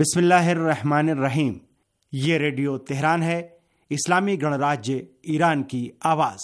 बिस्मिल्लाहिर्रहमानिर्रहीम। ये radio Tehran है, इस्लामी गणराज्य ईरान की आवाज़।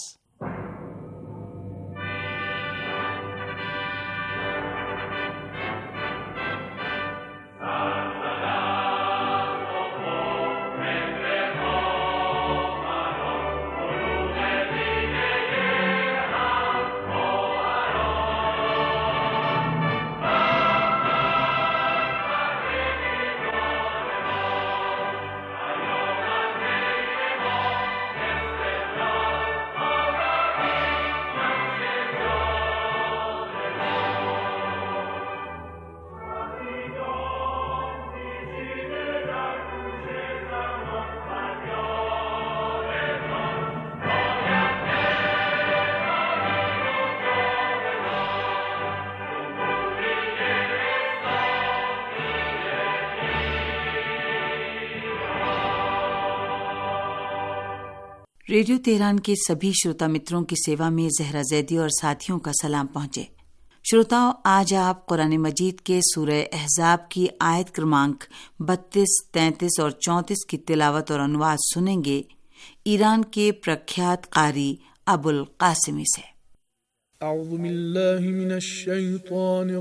रेडियो तेहरान के सभी श्रोता मित्रों की सेवा में जहरा जैदी और साथियों का सलाम पहुंचे। श्रोताओं, आज आप कुरान मजीद के सूरह अहज़ाब की आयत क्रमांक 32, 33 और 34 की तिलावत और अनुवाद सुनेंगे ईरान के प्रख्यात कारी अबुल कासिमी से। अऊज़ु बिल्लाहि मिनश शैतानिर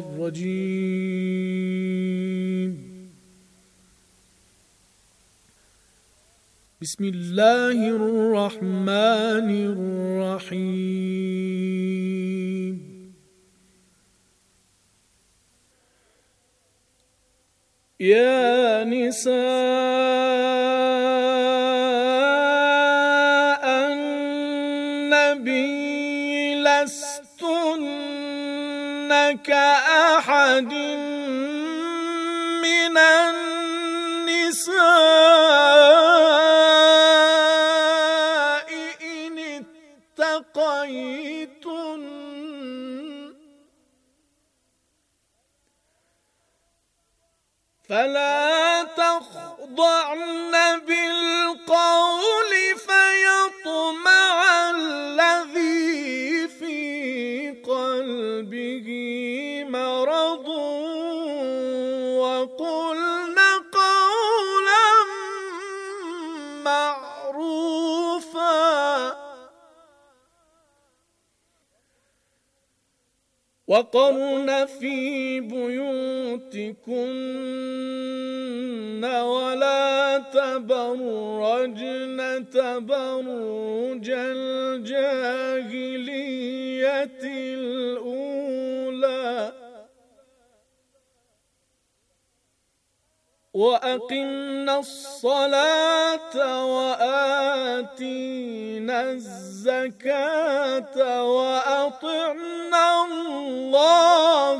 रजीम। बिस्मिल्लाहिर रहमानिर रहीम। या निसाअन नबी लस्तुन्न कअहदिन मिनन निसा فلا تخضعن بالقول فيطمع الذي في قلبه مرض وقلن قولا معروفا وقرن في بيوتكن ولا تبرجن تبرج الجاهلية الأولى وأقمنا الصلاة وآتينا الزكاة وأطعنا الله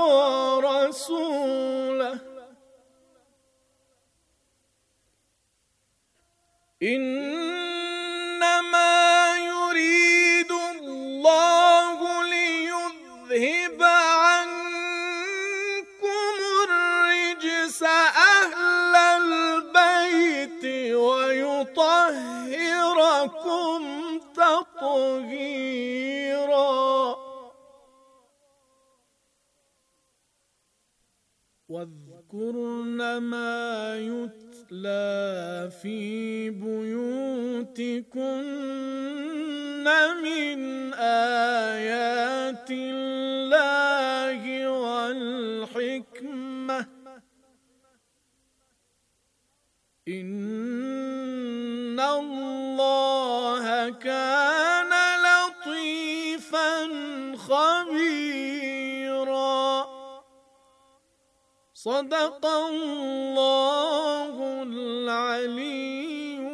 ورسوله إنما يريد الله ليذهب عنكم الرجس أهل البيت ويطهركم تطهيرا واذكرن ما يتلى في بيوتكن من آيات الله والحكمة إن الله كان لطيفا خبيرا صدق الله العلي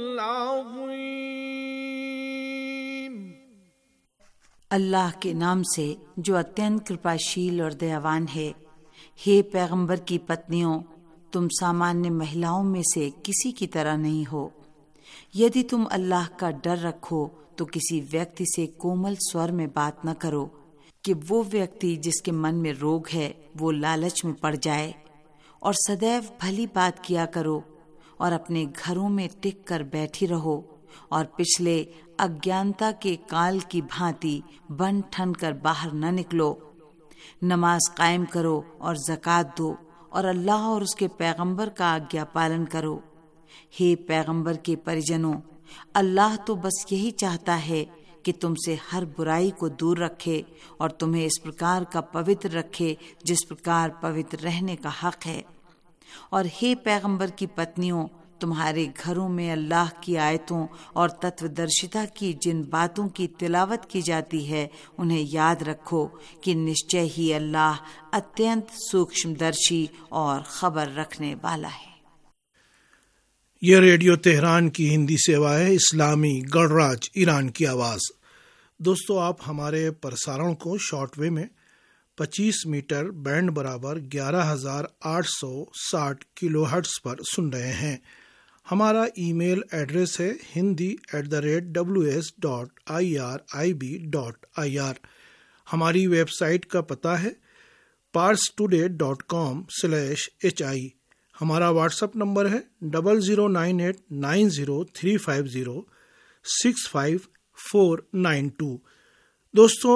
العظيم। अल्लाह के नाम से जो अत्यंत कृपाशील और दयावान है। हे पैगंबर की पत्नियों, तुम सामान्य महिलाओं में से किसी की तरह नहीं हो। यदि तुम अल्लाह का डर रखो तो किसी व्यक्ति से कोमल स्वर में बात न करो कि वो व्यक्ति जिसके मन में रोग है वो लालच में पड़ जाए, और सदैव भली बात किया करो और अपने घरों में टिक कर बैठी रहो और पिछले अज्ञानता के काल की भांति बन ठन कर बाहर न निकलो। नमाज कायम करो और ज़कात दो और अल्लाह और उसके पैगंबर का आज्ञा पालन करो। हे पैगंबर के परिजनों, अल्लाह तो बस यही चाहता है कि तुमसे हर बुराई को दूर रखे और तुम्हें इस प्रकार का पवित्र रखे जिस प्रकार पवित्र रहने का हक है। और हे पैगंबर की पत्नियों, तुम्हारे घरों में अल्लाह की आयतों और तत्वदर्शिता की जिन बातों की तिलावत की जाती है उन्हें याद रखो कि निश्चय ही अल्लाह अत्यंत सूक्ष्मदर्शी और खबर रखने वाला है। यह रेडियो तेहरान की हिंदी सेवा है, इस्लामी गणराज ईरान की आवाज़। दोस्तों, आप हमारे प्रसारण को शॉर्टवेव में 25 मीटर बैंड बराबर 11,860 किलोहर्ट्ज़ पर सुन रहे हैं। हमारा ईमेल एड्रेस है hindi@ws.irib.ir। हमारी वेबसाइट का पता है parstoday.com/hi। हमारा व्हाट्सएप नंबर है 00989035065492। दोस्तों,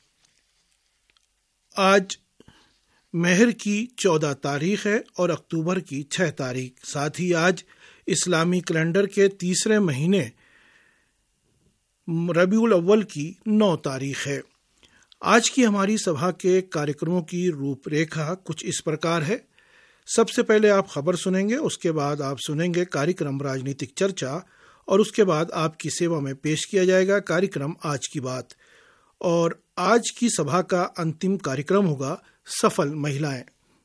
आज मेहर की 14 तारीख है और अक्टूबर की 6 तारीख। साथ ही आज इस्लामी कैलेंडर के तीसरे महीने रबीउल अव्वल की 9 तारीख है। आज की हमारी सभा के कार्यक्रमों की रूपरेखा कुछ इस प्रकार है। सबसे पहले आप खबर सुनेंगे, उसके बाद आप सुनेंगे कार्यक्रम राजनीतिक चर्चा और उसके बाद आपकी सेवा में पेश किया जाएगा कार्यक्रम आज की बात। और आज की सभा का अंतिम कार्यक्रम होगा सफल महिलाएं।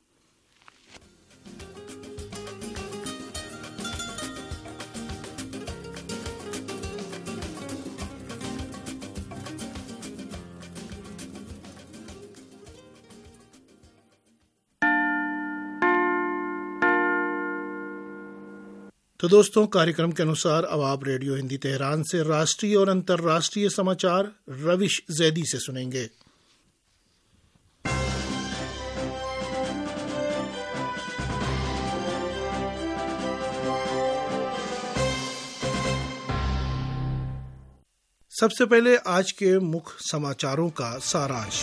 तो दोस्तों, कार्यक्रम के अनुसार अब आप रेडियो हिंदी तेहरान से राष्ट्रीय और अंतर्राष्ट्रीय समाचार रविश जैदी से सुनेंगे। सबसे पहले आज के मुख्य समाचारों का सारांश।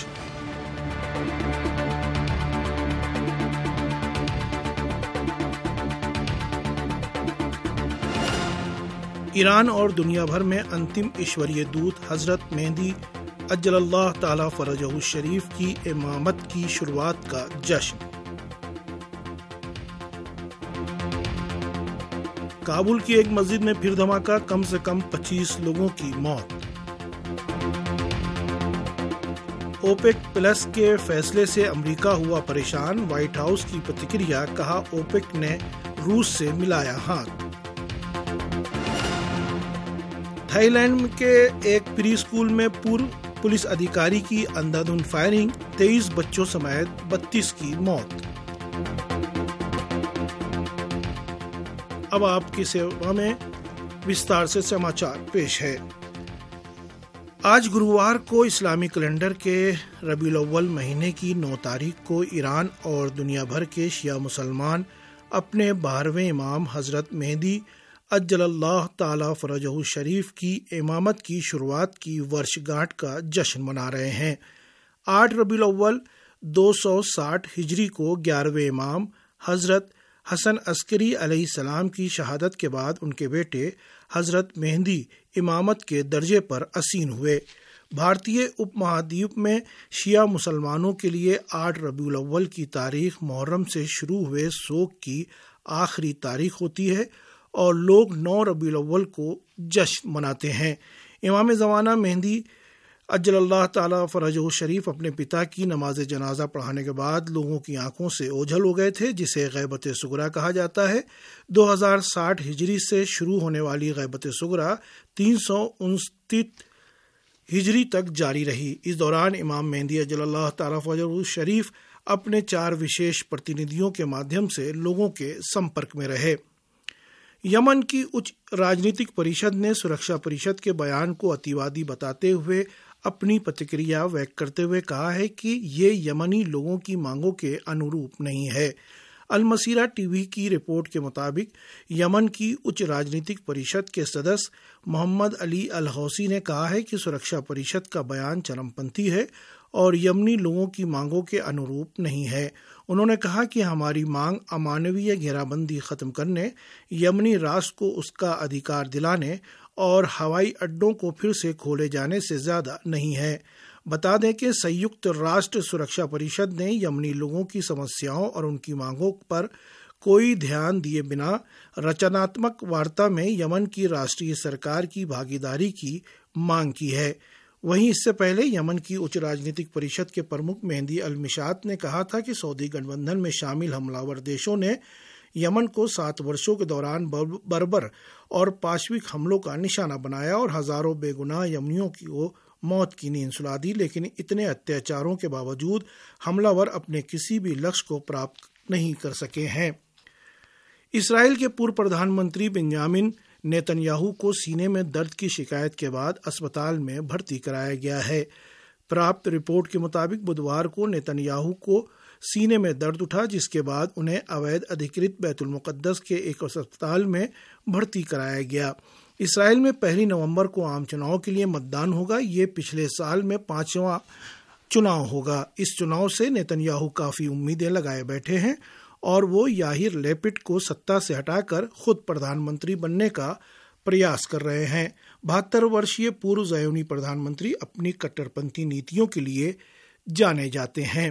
ईरान और दुनिया भर में अंतिम ईश्वरीय दूत हजरत मेहदी अज्जलल्लाह ताला फरजहु शरीफ की इमामत की शुरुआत का जश्न। काबुल की एक मस्जिद में फिर धमाका, कम से कम 25 लोगों की मौत। ओपेक प्लस के फैसले से अमेरिका हुआ परेशान, व्हाइट हाउस की प्रतिक्रिया, कहा ओपेक ने रूस से मिलाया हाथ। थाईलैंड के एक प्री स्कूल में पूर्व पुलिस अधिकारी की अंधाधुंध फायरिंग, 23 बच्चों समेत 32 की मौत। अब आपकी सेवा में विस्तार से समाचार पेश है। आज गुरुवार को इस्लामी कैलेंडर के रबीउल अव्वल महीने की 9 तारीख को ईरान और दुनिया भर के शिया मुसलमान अपने 12वें इमाम हजरत मेहदी अज्जलल्लाह ताला फरजहु शरीफ की इमामत की शुरुआत की वर्षगांठ का जश्न मना रहे हैं। 8 रबीउल अव्वल 260 हिजरी को 11वें इमाम हजरत हसन अस्करी अलैहिस्सलाम की शहादत के बाद उनके बेटे हजरत मेहदी इमामत के दर्जे पर असीन हुए। भारतीय उपमहाद्वीप में शिया मुसलमानों के लिए 8 रबीउल अव्वल की तारीख मुहर्रम से शुरू हुए सोग की आखिरी तारीख होती है और लोग 9 रबीउल अव्वल को जश्न मनाते हैं। इमाम ज़माना मेहदी अज्जलल्लाह ताला फरजहु शरीफ अपने पिता की नमाज जनाजा पढ़ाने के बाद लोगों की आंखों से ओझल हो गए थे, जिसे गैबत सुगरा कहा जाता है। 2060 हिजरी से शुरू होने वाली गैबत सुगरा 329 हिजरी तक जारी रही। इस दौरान इमाम मेहदी अज्जलल्लाह ताला फरजहु शरीफ अपने 4 विशेष प्रतिनिधियों के माध्यम से लोगों के संपर्क में रहे। यमन की उच्च राजनीतिक परिषद ने सुरक्षा परिषद के बयान को अतिवादी बताते हुए अपनी प्रतिक्रिया व्यक्त करते हुए कहा है कि ये यमनी लोगों की मांगों के अनुरूप नहीं है। अल मसीरा टीवी की रिपोर्ट के मुताबिक यमन की उच्च राजनीतिक परिषद के सदस्य मोहम्मद अली अल हौसी ने कहा है कि सुरक्षा परिषद का बयान चरमपंथी है और यमनी लोगों की मांगों के अनुरूप नहीं है। उन्होंने कहा कि हमारी मांग अमानवीय घेराबंदी खत्म करने, यमनी राष्ट्र को उसका अधिकार दिलाने और हवाई अड्डों को फिर से खोले जाने से ज्यादा नहीं है। बता दें कि संयुक्त राष्ट्र सुरक्षा परिषद ने यमनी लोगों की समस्याओं और उनकी मांगों पर कोई ध्यान दिए बिना रचनात्मक वार्ता में यमन की राष्ट्रीय सरकार की भागीदारी की मांग की है। वहीं इससे पहले यमन की उच्च राजनीतिक परिषद के प्रमुख मेहदी अल मिशात ने कहा था कि सऊदी गठबंधन में शामिल हमलावर देशों ने यमन को 7 वर्षों के दौरान बर्बर और पाशविक हमलों का निशाना बनाया और हजारों बेगुनाह यमनियों को मौत की नींद सुला दी, लेकिन इतने अत्याचारों के बावजूद हमलावर अपने किसी भी लक्ष्य को प्राप्त नहीं कर सके हैं। इसराइल के पूर्व प्रधानमंत्री बेंजामिन नेतन्याहू को सीने में दर्द की शिकायत के बाद अस्पताल में भर्ती कराया गया है। प्राप्त रिपोर्ट के मुताबिक बुधवार को नेतन्याहू को सीने में दर्द उठा, जिसके बाद उन्हें अवैध अधिकृत बैतुल मुकद्दस के एक अस्पताल में भर्ती कराया गया। इसराइल में 1 नवंबर को आम चुनाव के लिए मतदान होगा। ये पिछले साल में 5वां चुनाव होगा। इस चुनाव से नेतन्याहू काफी उम्मीदें लगाए बैठे हैं और वो याहिर लैपिड को सत्ता से हटाकर खुद प्रधानमंत्री बनने का प्रयास कर रहे हैं। 72 वर्षीय पूर्व ज़ायोनी प्रधानमंत्री अपनी कट्टरपंथी नीतियों के लिए जाने जाते हैं।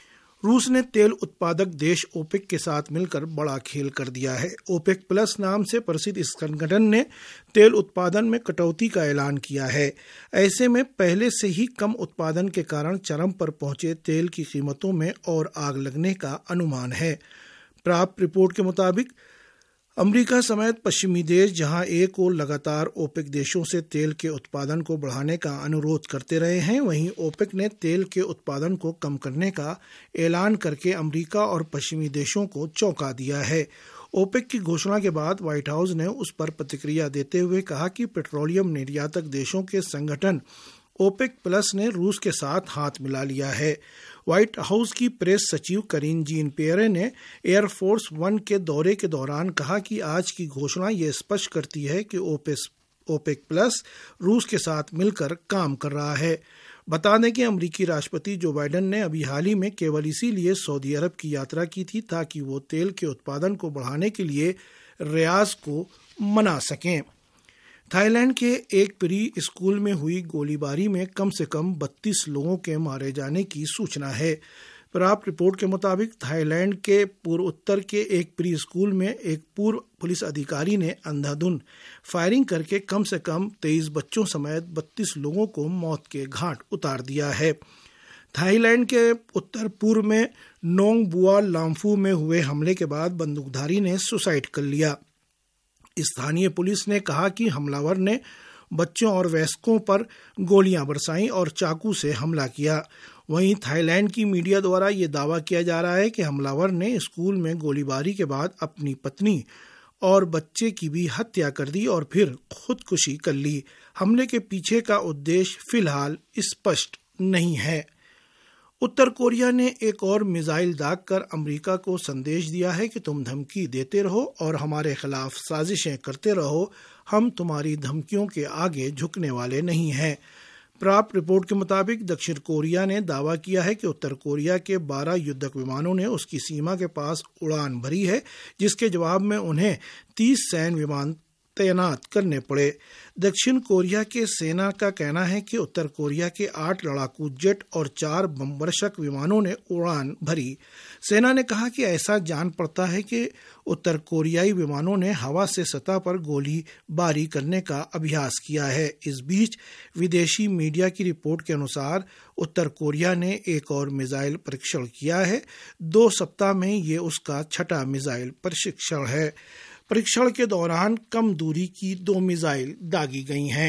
रूस ने तेल उत्पादक देश ओपेक के साथ मिलकर बड़ा खेल कर दिया है। ओपेक प्लस नाम से प्रसिद्ध इस संगठन ने तेल उत्पादन में कटौती का ऐलान किया है। ऐसे में पहले से ही कम उत्पादन के कारण चरम पर पहुंचे तेल की कीमतों में और आग लगने का अनुमान है। प्राप्त रिपोर्ट के मुताबिक अमेरिका समेत पश्चिमी देश जहां एक और लगातार ओपेक देशों से तेल के उत्पादन को बढ़ाने का अनुरोध करते रहे हैं, वहीं ओपेक ने तेल के उत्पादन को कम करने का ऐलान करके अमेरिका और पश्चिमी देशों को चौंका दिया है। ओपेक की घोषणा के बाद व्हाइट हाउस ने उस पर प्रतिक्रिया देते हुए कहा कि पेट्रोलियम निर्यातक देशों के संगठन ओपेक प्लस ने रूस के साथ हाथ मिला लिया है। व्हाइट हाउस की प्रेस सचिव करीन जीन पियरे ने एयरफोर्स 1 के दौरे के दौरान कहा कि आज की घोषणा ये स्पष्ट करती है कि ओपेक प्लस रूस के साथ मिलकर काम कर रहा है। बता दें कि अमेरिकी राष्ट्रपति जो बाइडेन ने अभी हाल ही में केवल इसीलिए सऊदी अरब की यात्रा की थी ताकि वो तेल के उत्पादन को बढ़ाने के लिए रियाज को मना सकें। थाईलैंड के एक प्री स्कूल में हुई गोलीबारी में कम से कम 32 लोगों के मारे जाने की सूचना है। प्राप्त रिपोर्ट के मुताबिक थाईलैंड के पूर्व उत्तर के एक प्री स्कूल में एक पूर्व पुलिस अधिकारी ने अंधाधुंध फायरिंग करके कम से कम 23 बच्चों समेत 32 लोगों को मौत के घाट उतार दिया है। थाईलैंड के उत्तर पूर्व में नोंग बुआ लाम्फू में हुए हमले के बाद बंदूकधारी ने सुसाइड कर लिया। स्थानीय पुलिस ने कहा कि हमलावर ने बच्चों और वयस्कों पर गोलियां बरसाईं और चाकू से हमला किया। वहीं थाईलैंड की मीडिया द्वारा ये दावा किया जा रहा है कि हमलावर ने स्कूल में गोलीबारी के बाद अपनी पत्नी और बच्चे की भी हत्या कर दी और फिर खुदकुशी कर ली। हमले के पीछे का उद्देश्य फिलहाल स्पष्ट नहीं है। उत्तर कोरिया ने एक और मिसाइल दागकर अमेरिका को संदेश दिया है कि तुम धमकी देते रहो और हमारे खिलाफ साजिशें करते रहो, हम तुम्हारी धमकियों के आगे झुकने वाले नहीं हैं। प्राप्त रिपोर्ट के मुताबिक दक्षिण कोरिया ने दावा किया है कि उत्तर कोरिया के 12 युद्धक विमानों ने उसकी सीमा के पास उड़ान भरी है, जिसके जवाब में उन्हें 30 सैन्य विमान तैनात करने पड़े। दक्षिण कोरिया के सेना का कहना है कि उत्तर कोरिया के 8 लड़ाकू जेट और 4 बमवर्षक विमानों ने उड़ान भरी। सेना ने कहा कि ऐसा जान पड़ता है कि उत्तर कोरियाई विमानों ने हवा से सतह पर गोलीबारी करने का अभ्यास किया है। इस बीच विदेशी मीडिया की रिपोर्ट के अनुसार उत्तर कोरिया ने एक और मिसाइल परीक्षण किया है। 2 सप्ताह में ये उसका 6वां मिसाइल परीक्षण है। परीक्षण के दौरान कम दूरी की 2 मिसाइल दागी गई हैं।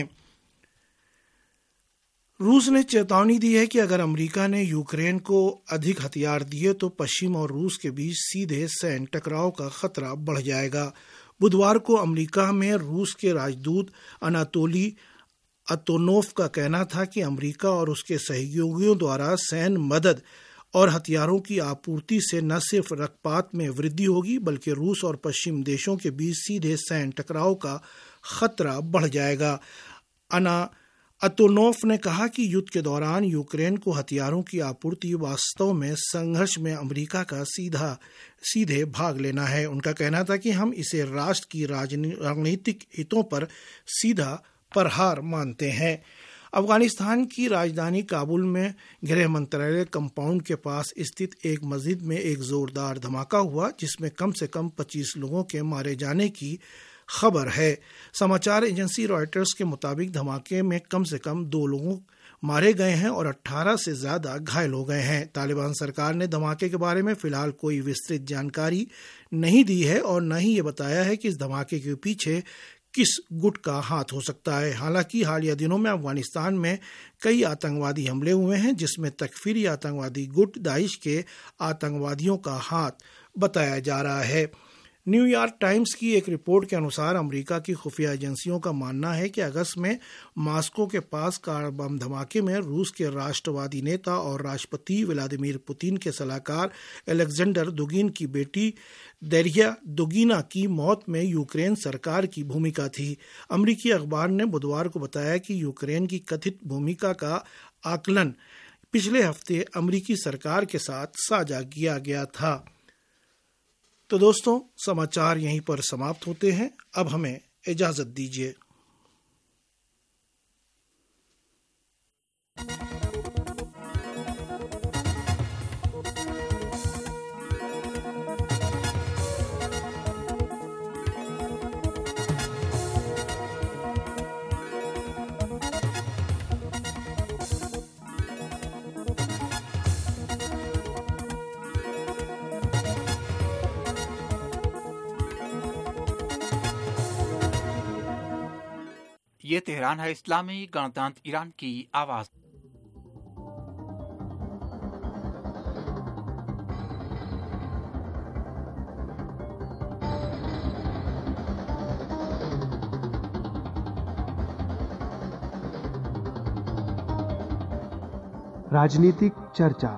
रूस ने चेतावनी दी है कि अगर अमेरिका ने यूक्रेन को अधिक हथियार दिए तो पश्चिम और रूस के बीच सीधे सैन्य टकराव का खतरा बढ़ जाएगा। बुधवार को अमेरिका में रूस के राजदूत अनातोली अतोनोव का कहना था कि अमेरिका और उसके सहयोगियों द्वारा सैन्य मदद और हथियारों की आपूर्ति से न सिर्फ रक्तपात में वृद्धि होगी बल्कि रूस और पश्चिम देशों के बीच सीधे सैन्य टकराव का खतरा बढ़ जाएगा। अना अतोनोफ ने कहा कि युद्ध के दौरान यूक्रेन को हथियारों की आपूर्ति वास्तव में संघर्ष में अमेरिका का सीधे भाग लेना है। उनका कहना था कि हम इसे राष्ट्र की राजनीतिक हितों पर सीधा प्रहार मानते हैं। अफगानिस्तान की राजधानी काबुल में गृह मंत्रालय कंपाउंड के पास स्थित एक मस्जिद में एक जोरदार धमाका हुआ जिसमें कम से कम 25 लोगों के मारे जाने की खबर है। समाचार एजेंसी रॉयटर्स के मुताबिक धमाके में कम से कम 2 लोग मारे गए हैं और 18 से ज्यादा घायल हो गए हैं। तालिबान सरकार ने धमाके के बारे में फिलहाल कोई विस्तृत जानकारी नहीं दी है और न ही ये बताया है कि इस धमाके के पीछे किस गुट का हाथ हो सकता है। हालांकि हालिया दिनों में अफगानिस्तान में कई आतंकवादी हमले हुए हैं जिसमें तकफीरी आतंकवादी गुट दाइश के आतंकवादियों का हाथ बताया जा रहा है। न्यूयॉर्क टाइम्स की एक रिपोर्ट के अनुसार अमेरिका की खुफिया एजेंसियों का मानना है कि अगस्त में मॉस्को के पास कार बम धमाके में रूस के राष्ट्रवादी नेता और राष्ट्रपति व्लादिमीर पुतिन के सलाहकार अलेक्जेंडर दुगिन की बेटी दरिया दुगिना की मौत में यूक्रेन सरकार की भूमिका थी। अमेरिकी अखबार ने बुधवार को बताया कि यूक्रेन की कथित भूमिका का आकलन पिछले हफ्ते अमेरिकी सरकार के साथ साझा किया गया था। तो दोस्तों, समाचार यहीं पर समाप्त होते हैं। अब हमें इजाजत दीजिए। ये तेहरान है, इस्लामी गणतंत्र ईरान की आवाज़। राजनीतिक चर्चा।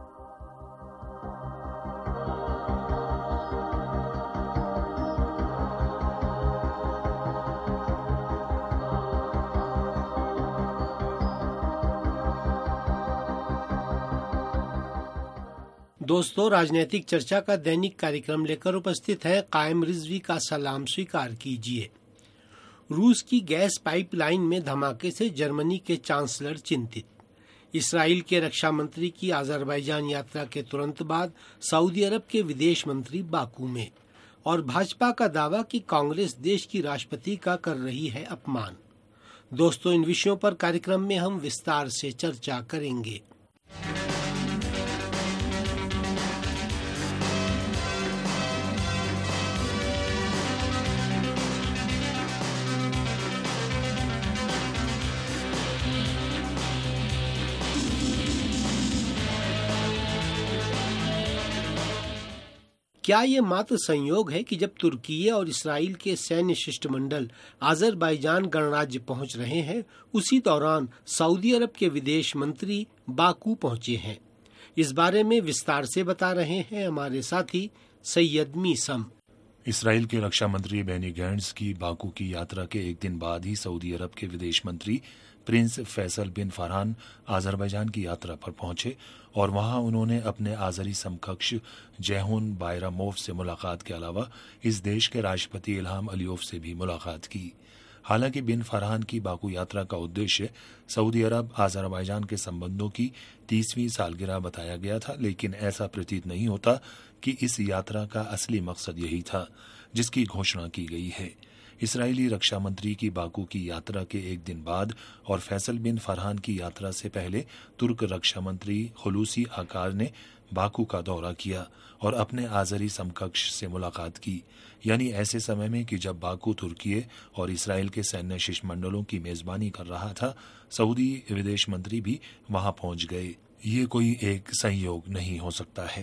दोस्तों, राजनीतिक चर्चा का दैनिक कार्यक्रम लेकर उपस्थित है कायम रिजवी का सलाम स्वीकार कीजिए। रूस की गैस पाइपलाइन में धमाके से जर्मनी के चांसलर चिंतित। इसराइल के रक्षा मंत्री की अजरबैजान यात्रा के तुरंत बाद सऊदी अरब के विदेश मंत्री बाकू में। और भाजपा का दावा कि कांग्रेस देश की राष्ट्रपति का कर रही है अपमान। दोस्तों, इन विषयों पर कार्यक्रम में हम विस्तार से चर्चा करेंगे। क्या ये मात्र संयोग है कि जब तुर्की और इसराइल के सैन्य शिष्टमंडल अजरबैजान गणराज्य पहुंच रहे हैं, उसी दौरान सऊदी अरब के विदेश मंत्री बाकू पहुंचे हैं? इस बारे में विस्तार से बता रहे हैं हमारे साथी सैयद मीसम। इसराइल के रक्षा मंत्री बेनी गैंट्स की बाकू की यात्रा के एक दिन बाद ही सऊदी अरब के विदेश मंत्री prince Faisal bin Farhan Azerbaijan की यात्रा पर पहुंचे और वहां उन्होंने अपने आजरी समकक्ष जैहुन बायरामोव से मुलाकात के अलावा इस देश के राष्ट्रपति इल्हाम अलीयोव से भी मुलाकात की। हालांकि बिन फरहान की बाकू यात्रा का उद्देश्य सऊदी अरब अजरबैजान के संबंधों की 30वीं सालगिरह बताया गया था, लेकिन ऐसा प्रतीत नहीं होता कि इस यात्रा का असली मकसद यही था जिसकी घोषणा की गई है। इसराइली रक्षा मंत्री की बाकू की यात्रा के एक दिन बाद और फैसल बिन फरहान की यात्रा से पहले तुर्क रक्षा मंत्री हुलूसी आकार ने बाकू का दौरा किया और अपने आजरी समकक्ष से मुलाकात की, यानी ऐसे समय में कि जब बाकू तुर्की और इसराइल के सैन्य शिष्टमंडलों की मेजबानी कर रहा था, सऊदी विदेश मंत्री भी वहां पहुंच गए। ये कोई एक संयोग नहीं हो सकता है।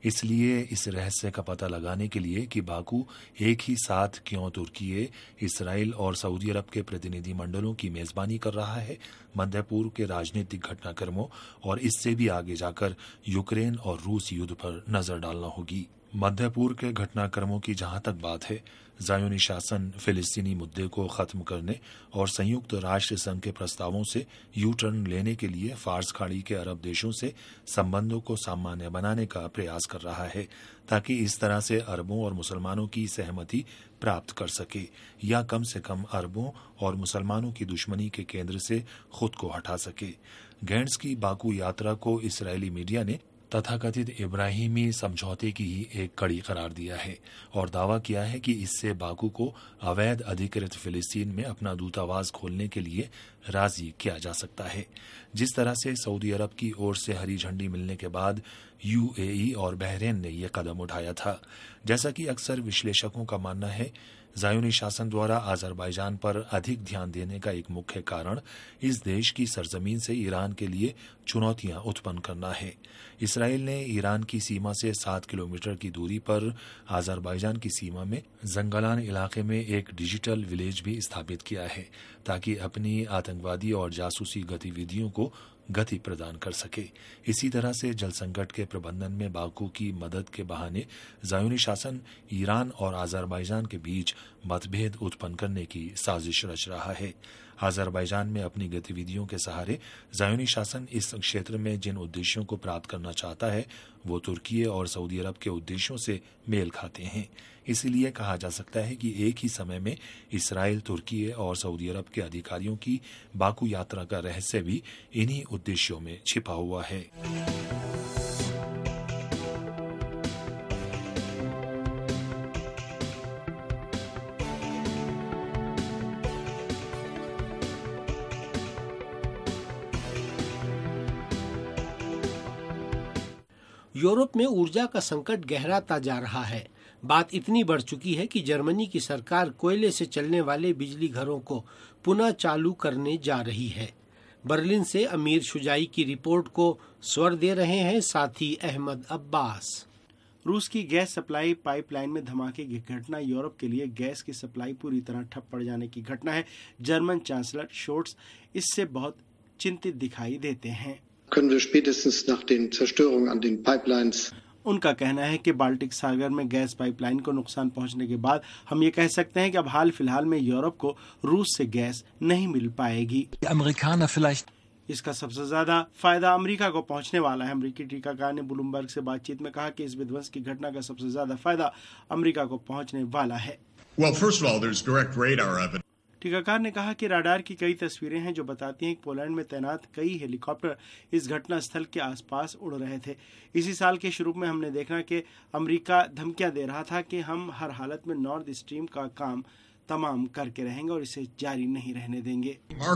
इसलिए इस रहस्य का पता लगाने के लिए कि बाकू एक ही साथ क्यों तुर्की, इसराइल और सऊदी अरब के प्रतिनिधि मंडलों की मेजबानी कर रहा है, मध्य पूर्व के राजनीतिक घटनाक्रमों और इससे भी आगे जाकर यूक्रेन और रूस युद्ध पर नजर डालना होगी। मध्य पूर्व के घटनाक्रमों की जहां तक बात है, ज़ायोनी शासन फिलिस्तीनी मुद्दे को खत्म करने और संयुक्त राष्ट्र संघ के प्रस्तावों से यू टर्न लेने के लिए फार्स खाड़ी के अरब देशों से संबंधों को सामान्य बनाने का प्रयास कर रहा है, ताकि इस तरह से अरबों और मुसलमानों की सहमति प्राप्त कर सके या कम से कम अरबों और मुसलमानों की दुश्मनी के केंद्र से खुद को हटा सके। गैंट्स की बाकू यात्रा को इसराइली मीडिया ने तथाकथित इब्राहिमी समझौते की ही एक कड़ी करार दिया है और दावा किया है कि इससे बाकू को अवैध अधिकृत फिलिस्तीन में अपना दूतावास खोलने के लिए राजी किया जा सकता है। जिस तरह से सऊदी अरब की ओर से हरी झंडी मिलने के बाद यूएई और बहरीन ने यह कदम उठाया था। जैसा कि अक्सर विश्लेषकों का मानना है, ज़ायोनी शासन द्वारा अज़रबैजान पर अधिक ध्यान देने का एक मुख्य कारण इस देश की सरजमीन से ईरान के लिए चुनौतियां उत्पन्न करना है। इसराइल ने ईरान की सीमा से 7 किलोमीटर की दूरी पर अज़रबैजान की सीमा में जंगलान इलाके में एक डिजिटल विलेज भी स्थापित किया है, ताकि अपनी आतंकवादी और जासूसी गतिविधियों को गति प्रदान कर सके। इसी तरह से जल संकट के प्रबंधन में बाकू की मदद के बहाने ज़ायोनी शासन ईरान और अज़रबैजान के बीच मतभेद उत्पन्न करने की साजिश रच रहा है। अज़रबैजान में अपनी गतिविधियों के सहारे ज़ायोनी शासन इस क्षेत्र में जिन उद्देश्यों को प्राप्त करना चाहता है वो तुर्की और सऊदी अरब के उद्देश्यों से मेल खाते हैं। इसलिए कहा जा सकता है कि एक ही समय में इसराइल, तुर्की और सऊदी अरब के अधिकारियों की बाकू यात्रा का रहस्य भी इन्हीं उद्देश्यों में छिपा हुआ है। यूरोप में ऊर्जा का संकट गहराता जा रहा है। बात इतनी बढ़ चुकी है कि जर्मनी की सरकार कोयले से चलने वाले बिजली घरों को पुनः चालू करने जा रही है। बर्लिन से अमीर शुजाई की रिपोर्ट को स्वर दे रहे हैं साथी अहमद अब्बास। रूस की गैस सप्लाई पाइपलाइन में धमाके की घटना यूरोप के लिए गैस की सप्लाई पूरी तरह ठप पड़ जाने की घटना है। जर्मन चांसलर शोर्ट्स इससे बहुत चिंतित दिखाई देते हैं। उनका कहना है कि बाल्टिक सागर में गैस पाइपलाइन को नुकसान पहुंचने के बाद हम ये कह सकते हैं कि अब हाल फिलहाल में यूरोप को रूस से गैस नहीं मिल पाएगी। इसका सबसे ज्यादा फायदा अमेरिका को पहुंचने वाला है। अमेरिकी टीकाकार ने ब्लूमबर्ग से बातचीत में कहा कि इस विध्वंस की घटना का सबसे ज्यादा फायदा अमेरिका को पहुंचने वाला है। टीकाकार ने कहा कि राडार की कई तस्वीरें हैं जो बताती हैं कि पोलैंड में तैनात कई हेलीकॉप्टर इस घटना स्थल के आसपास उड़ रहे थे। इसी साल के शुरू में हमने देखा कि अमेरिका धमकियां दे रहा था कि हम हर हालत में नॉर्थ स्ट्रीम का काम तमाम करके रहेंगे और इसे जारी नहीं रहने देंगे।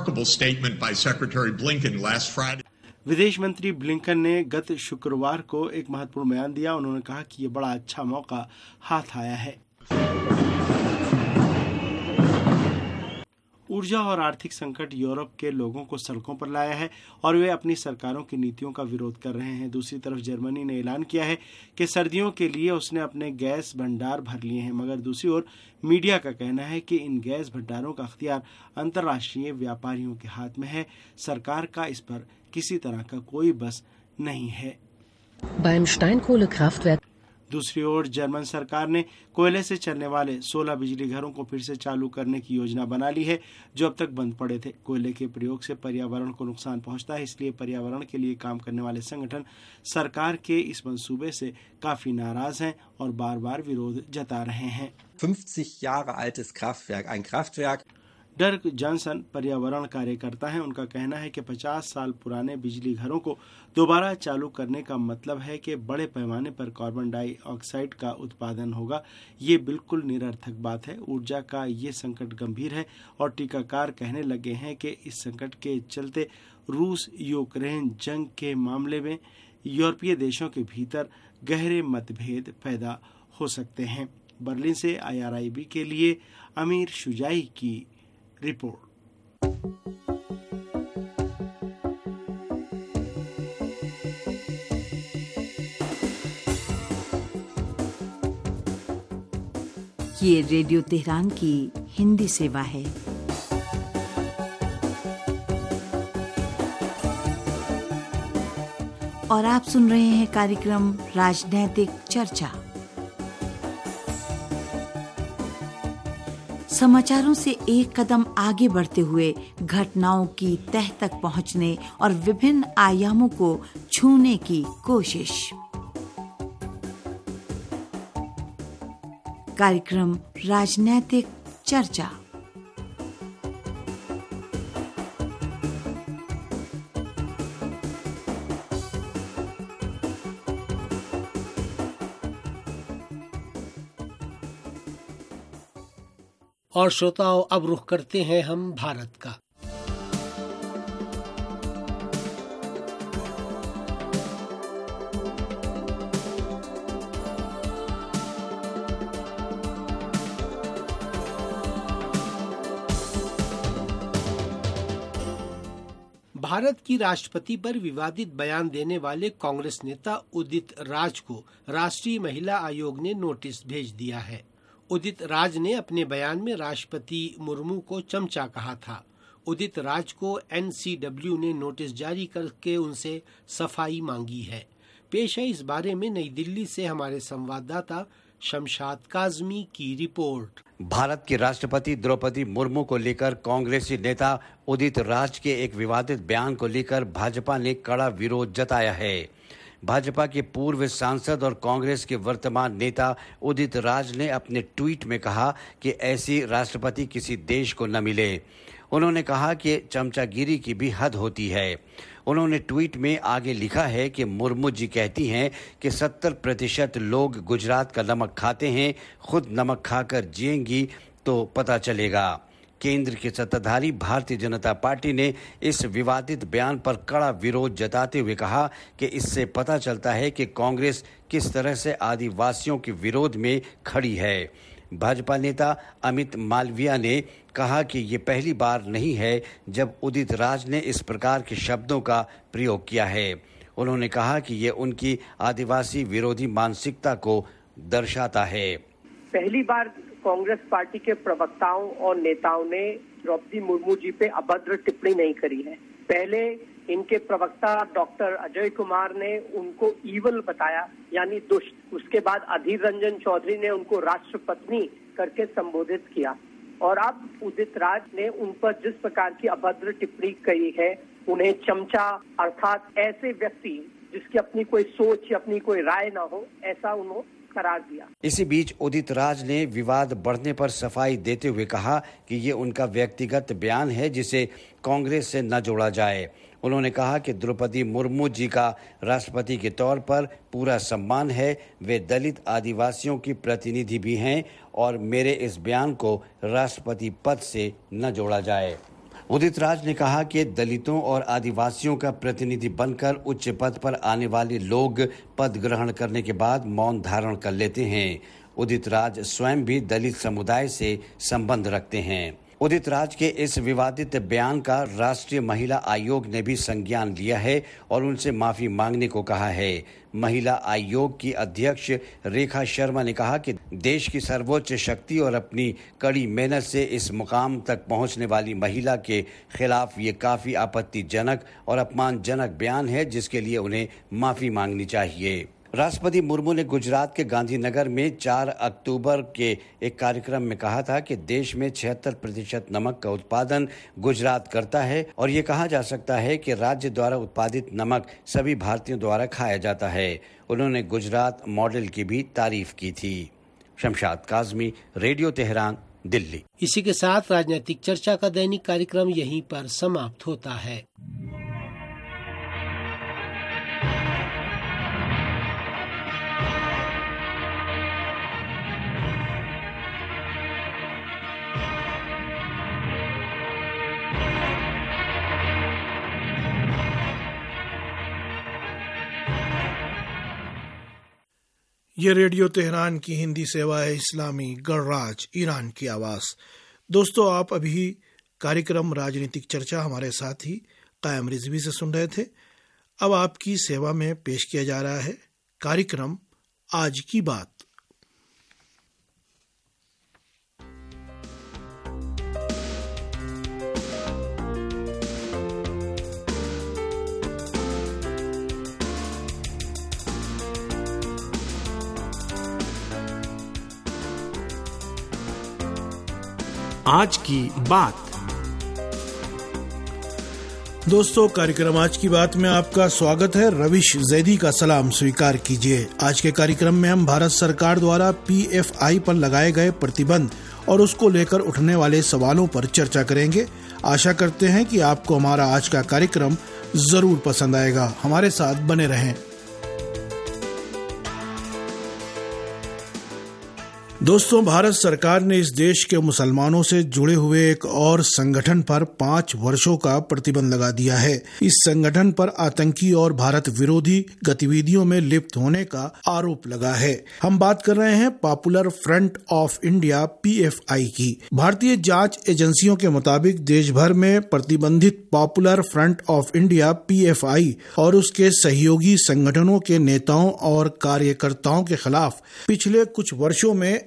विदेश मंत्री ब्लिंकन ने गत शुक्रवार को एक महत्वपूर्ण बयान दिया। उन्होंने कहा कि ये बड़ा अच्छा मौका हाथ आया है। ऊर्जा और आर्थिक संकट यूरोप के लोगों को सड़कों पर लाया है और वे अपनी सरकारों की नीतियों का विरोध कर रहे हैं। दूसरी तरफ जर्मनी ने ऐलान किया है कि सर्दियों के लिए उसने अपने गैस भंडार भर लिए हैं, मगर दूसरी ओर मीडिया का कहना है कि इन गैस भंडारों का अख्तियार अंतर्राष्ट्रीय व्यापारियों के हाथ में है। सरकार का इस पर किसी तरह का कोई बस नहीं है। दूसरी ओर जर्मन सरकार ने कोयले से चलने वाले 16 बिजली घरों को फिर से चालू करने की योजना बना ली है जो अब तक बंद पड़े थे। कोयले के प्रयोग से पर्यावरण को नुकसान पहुंचता है, इसलिए पर्यावरण के लिए काम करने वाले संगठन सरकार के इस मंसूबे से काफी नाराज हैं और बार बार विरोध जता रहे हैं। 50 Jahre altes Kraftwerk, ein Kraftwerk Dirk Johnson पर्यावरण कार्यकर्ता हैं। उनका कहना है कि 50 साल पुराने बिजली घरों को दोबारा चालू करने का मतलब है कि बड़े पैमाने पर कार्बन डाइऑक्साइड का उत्पादन होगा। ये बिल्कुल निरर्थक बात है। ऊर्जा का ये संकट गंभीर है और टीकाकार कहने लगे हैं कि इस संकट के चलते रूस यूक्रेन जंग के मामले में यूरोपीय देशों के भीतर गहरे मतभेद पैदा हो सकते हैं। बर्लिन से IRIB के लिए अमीर शुजाई की रिपोर्ट। ये रेडियो तेहरान की हिंदी सेवा है। और आप सुन रहे हैं कार्यक्रम राजनैतिक चर्चा। समाचारों से एक कदम आगे बढ़ते हुए घटनाओं की तह तक पहुंचने और विभिन्न आयामों को छूने की कोशिश। कार्यक्रम राजनैतिक चर्चा। और श्रोताओं, अब रुख करते हैं हम भारत का। भारत की राष्ट्रपति पर विवादित बयान देने वाले कांग्रेस नेता उदित राज को राष्ट्रीय महिला आयोग ने नोटिस भेज दिया है। उदित राज ने अपने बयान में राष्ट्रपति मुर्मू को चमचा कहा था। उदित राज को NCW ने नोटिस जारी करके उनसे सफाई मांगी है। पेश है इस बारे में नई दिल्ली से हमारे संवाददाता शमशाद काजमी की रिपोर्ट। भारत की राष्ट्रपति द्रौपदी मुर्मू को लेकर कांग्रेसी नेता उदित राज के एक विवादित बयान को लेकर भाजपा ने कड़ा विरोध जताया है। भाजपा के पूर्व सांसद और कांग्रेस के वर्तमान नेता उदित राज ने अपने ट्वीट में कहा कि ऐसी राष्ट्रपति किसी देश को न मिले। उन्होंने कहा कि चमचागिरी की भी हद होती है। उन्होंने ट्वीट में आगे लिखा है कि मुर्मू जी कहती हैं कि 70% लोग गुजरात का नमक खाते हैं, खुद नमक खाकर जिएंगी तो पता चलेगा। केंद्र की सत्ताधारी भारतीय जनता पार्टी ने इस विवादित बयान पर कड़ा विरोध जताते हुए कहा कि इससे पता चलता है कि कांग्रेस किस तरह से आदिवासियों के विरोध में खड़ी है। भाजपा नेता अमित मालविया ने कहा कि ये पहली बार नहीं है जब उदित राज ने इस प्रकार के शब्दों का प्रयोग किया है। उन्होंने कहा कि ये उनकी आदिवासी विरोधी मानसिकता को दर्शाता है। पहली बार कांग्रेस पार्टी के प्रवक्ताओं और नेताओं ने द्रौपदी मुर्मू जी पे अभद्र टिप्पणी नहीं करी है। पहले इनके प्रवक्ता डॉक्टर अजय कुमार ने उनको ईवल बताया, यानी दुष्ट। उसके बाद अधीर रंजन चौधरी ने उनको राष्ट्रपत्नी करके संबोधित किया। और अब उदित राज ने उन पर जिस प्रकार की अभद्र टिप्पणी करी है, उन्हें चमचा अर्थात ऐसे व्यक्ति जिसकी अपनी कोई सोच या अपनी कोई राय ना हो, ऐसा उन्होंने करार दिया। इसी बीच उदित राज ने विवाद बढ़ने पर सफाई देते हुए कहा कि ये उनका व्यक्तिगत बयान है जिसे कांग्रेस से न जोड़ा जाए। उन्होंने कहा कि द्रौपदी मुर्मू जी का राष्ट्रपति के तौर पर पूरा सम्मान है। वे दलित आदिवासियों की प्रतिनिधि भी हैं और मेरे इस बयान को राष्ट्रपति पद से न जोड़ा जाए। उदित राज ने कहा कि दलितों और आदिवासियों का प्रतिनिधि बनकर उच्च पद पर आने वाले लोग पद ग्रहण करने के बाद मौन धारण कर लेते हैं। उदित राज स्वयं भी दलित समुदाय से संबंध रखते हैं। उदित राज के इस विवादित बयान का राष्ट्रीय महिला आयोग ने भी संज्ञान लिया है और उनसे माफी मांगने को कहा है। महिला आयोग की अध्यक्ष रेखा शर्मा ने कहा कि देश की सर्वोच्च शक्ति और अपनी कड़ी मेहनत से इस मुकाम तक पहुंचने वाली महिला के खिलाफ ये काफी आपत्तिजनक और अपमानजनक बयान है, जिसके लिए उन्हें माफी मांगनी चाहिए। राष्ट्रपति मुर्मू ने गुजरात के गांधीनगर में 4 अक्टूबर के एक कार्यक्रम में कहा था कि देश में 76% नमक का उत्पादन गुजरात करता है और ये कहा जा सकता है कि राज्य द्वारा उत्पादित नमक सभी भारतीयों द्वारा खाया जाता है। उन्होंने गुजरात मॉडल की भी तारीफ की थी। Shamshad Kazmi, radio Tehran, Delhi. इसी के साथ राजनीतिक चर्चा का दैनिक कार्यक्रम यहीं पर समाप्त होता है। ये रेडियो तेहरान की हिंदी सेवा है। इस्लामी गणराज ईरान की आवाज़। दोस्तों, आप अभी कार्यक्रम राजनीतिक चर्चा हमारे साथ ही कायम रिजवी से सुन रहे थे। अब आपकी सेवा में पेश किया जा रहा है कार्यक्रम आज की बात। आज की बात। दोस्तों, कार्यक्रम आज की बात में आपका स्वागत है। रविश जैदी का सलाम स्वीकार कीजिए। आज के कार्यक्रम में हम भारत सरकार द्वारा PFI पर लगाए गए प्रतिबंध और उसको लेकर उठने वाले सवालों पर चर्चा करेंगे। आशा करते हैं कि आपको हमारा आज का कार्यक्रम जरूर पसंद आएगा। हमारे साथ बने रहें। दोस्तों, भारत सरकार ने इस देश के मुसलमानों से जुड़े हुए एक और संगठन पर 5 वर्षों का प्रतिबंध लगा दिया है। इस संगठन पर आतंकी और भारत विरोधी गतिविधियों में लिप्त होने का आरोप लगा है। हम बात कर रहे हैं Popular Front of India PFI की। भारतीय जांच एजेंसियों के मुताबिक देश भर में प्रतिबंधित Popular Front of India PFI और उसके सहयोगी संगठनों के नेताओं और कार्यकर्ताओं के खिलाफ पिछले कुछ वर्षों में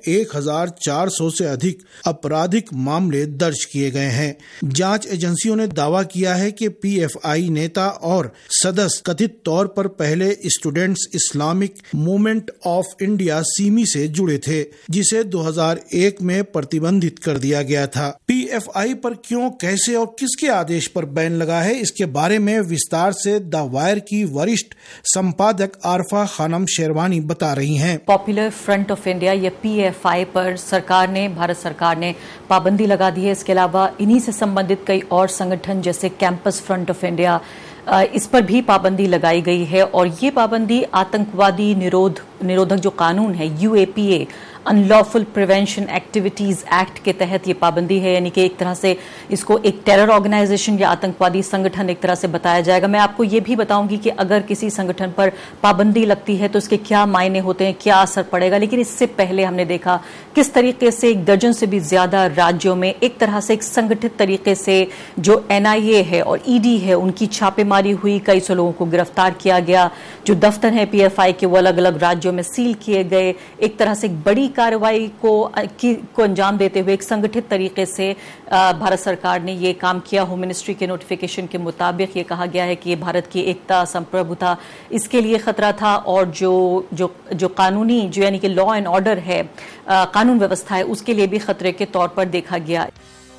1400 से अधिक आपराधिक मामले दर्ज किए गए हैं। जांच एजेंसियों ने दावा किया है कि PFI नेता और सदस्य कथित तौर पर पहले Students Islamic Movement of India SIMI से जुड़े थे, जिसे 2001 में प्रतिबंधित कर दिया गया था। PFI पर क्यों, कैसे और किसके आदेश पर बैन लगा है, इसके बारे में विस्तार से द वायर की वरिष्ठ संपादक आरफा खानम शेरवानी बता रही हैं। पॉपुलर फ्रंट ऑफ इंडिया या PFI पर भारत सरकार ने पाबंदी लगा दी है। इसके अलावा इन्हीं से संबंधित कई और संगठन जैसे कैंपस फ्रंट ऑफ इंडिया, इस पर भी पाबंदी लगाई गई है। और ये पाबंदी आतंकवादी निरोधक जो कानून है UAPA, Unlawful Prevention Activities Act के तहत ये पाबंदी है। यानी कि एक तरह से इसको एक टेरर ऑर्गेनाइजेशन या आतंकवादी संगठन एक तरह से बताया जाएगा। मैं आपको ये भी बताऊंगी कि अगर किसी संगठन पर पाबंदी लगती है तो इसके क्या मायने होते हैं, क्या असर पड़ेगा। लेकिन इससे पहले हमने देखा किस तरीके से 1 दर्जन से भी ज्यादा राज्यों में एक तरह से एक संगठित तरीके से जो NIA है और ED है उनकी छापेमारी हुई। कई सौ लोगों को गिरफ्तार किया गया। जो दफ्तर है PFI के वो अलग अलग राज्यों में सील किए गए। एक तरह से एक बड़ी कार्रवाई को अंजाम देते हुए एक संगठित तरीके से भारत सरकार ने ये काम किया। होम मिनिस्ट्री के नोटिफिकेशन के मुताबिक ये कहा गया है कि ये भारत की एकता, संप्रभुता, इसके लिए खतरा था। और जो कानूनी जो यानी कि लॉ एंड ऑर्डर है, कानून व्यवस्था है, उसके लिए भी खतरे के तौर पर देखा गया।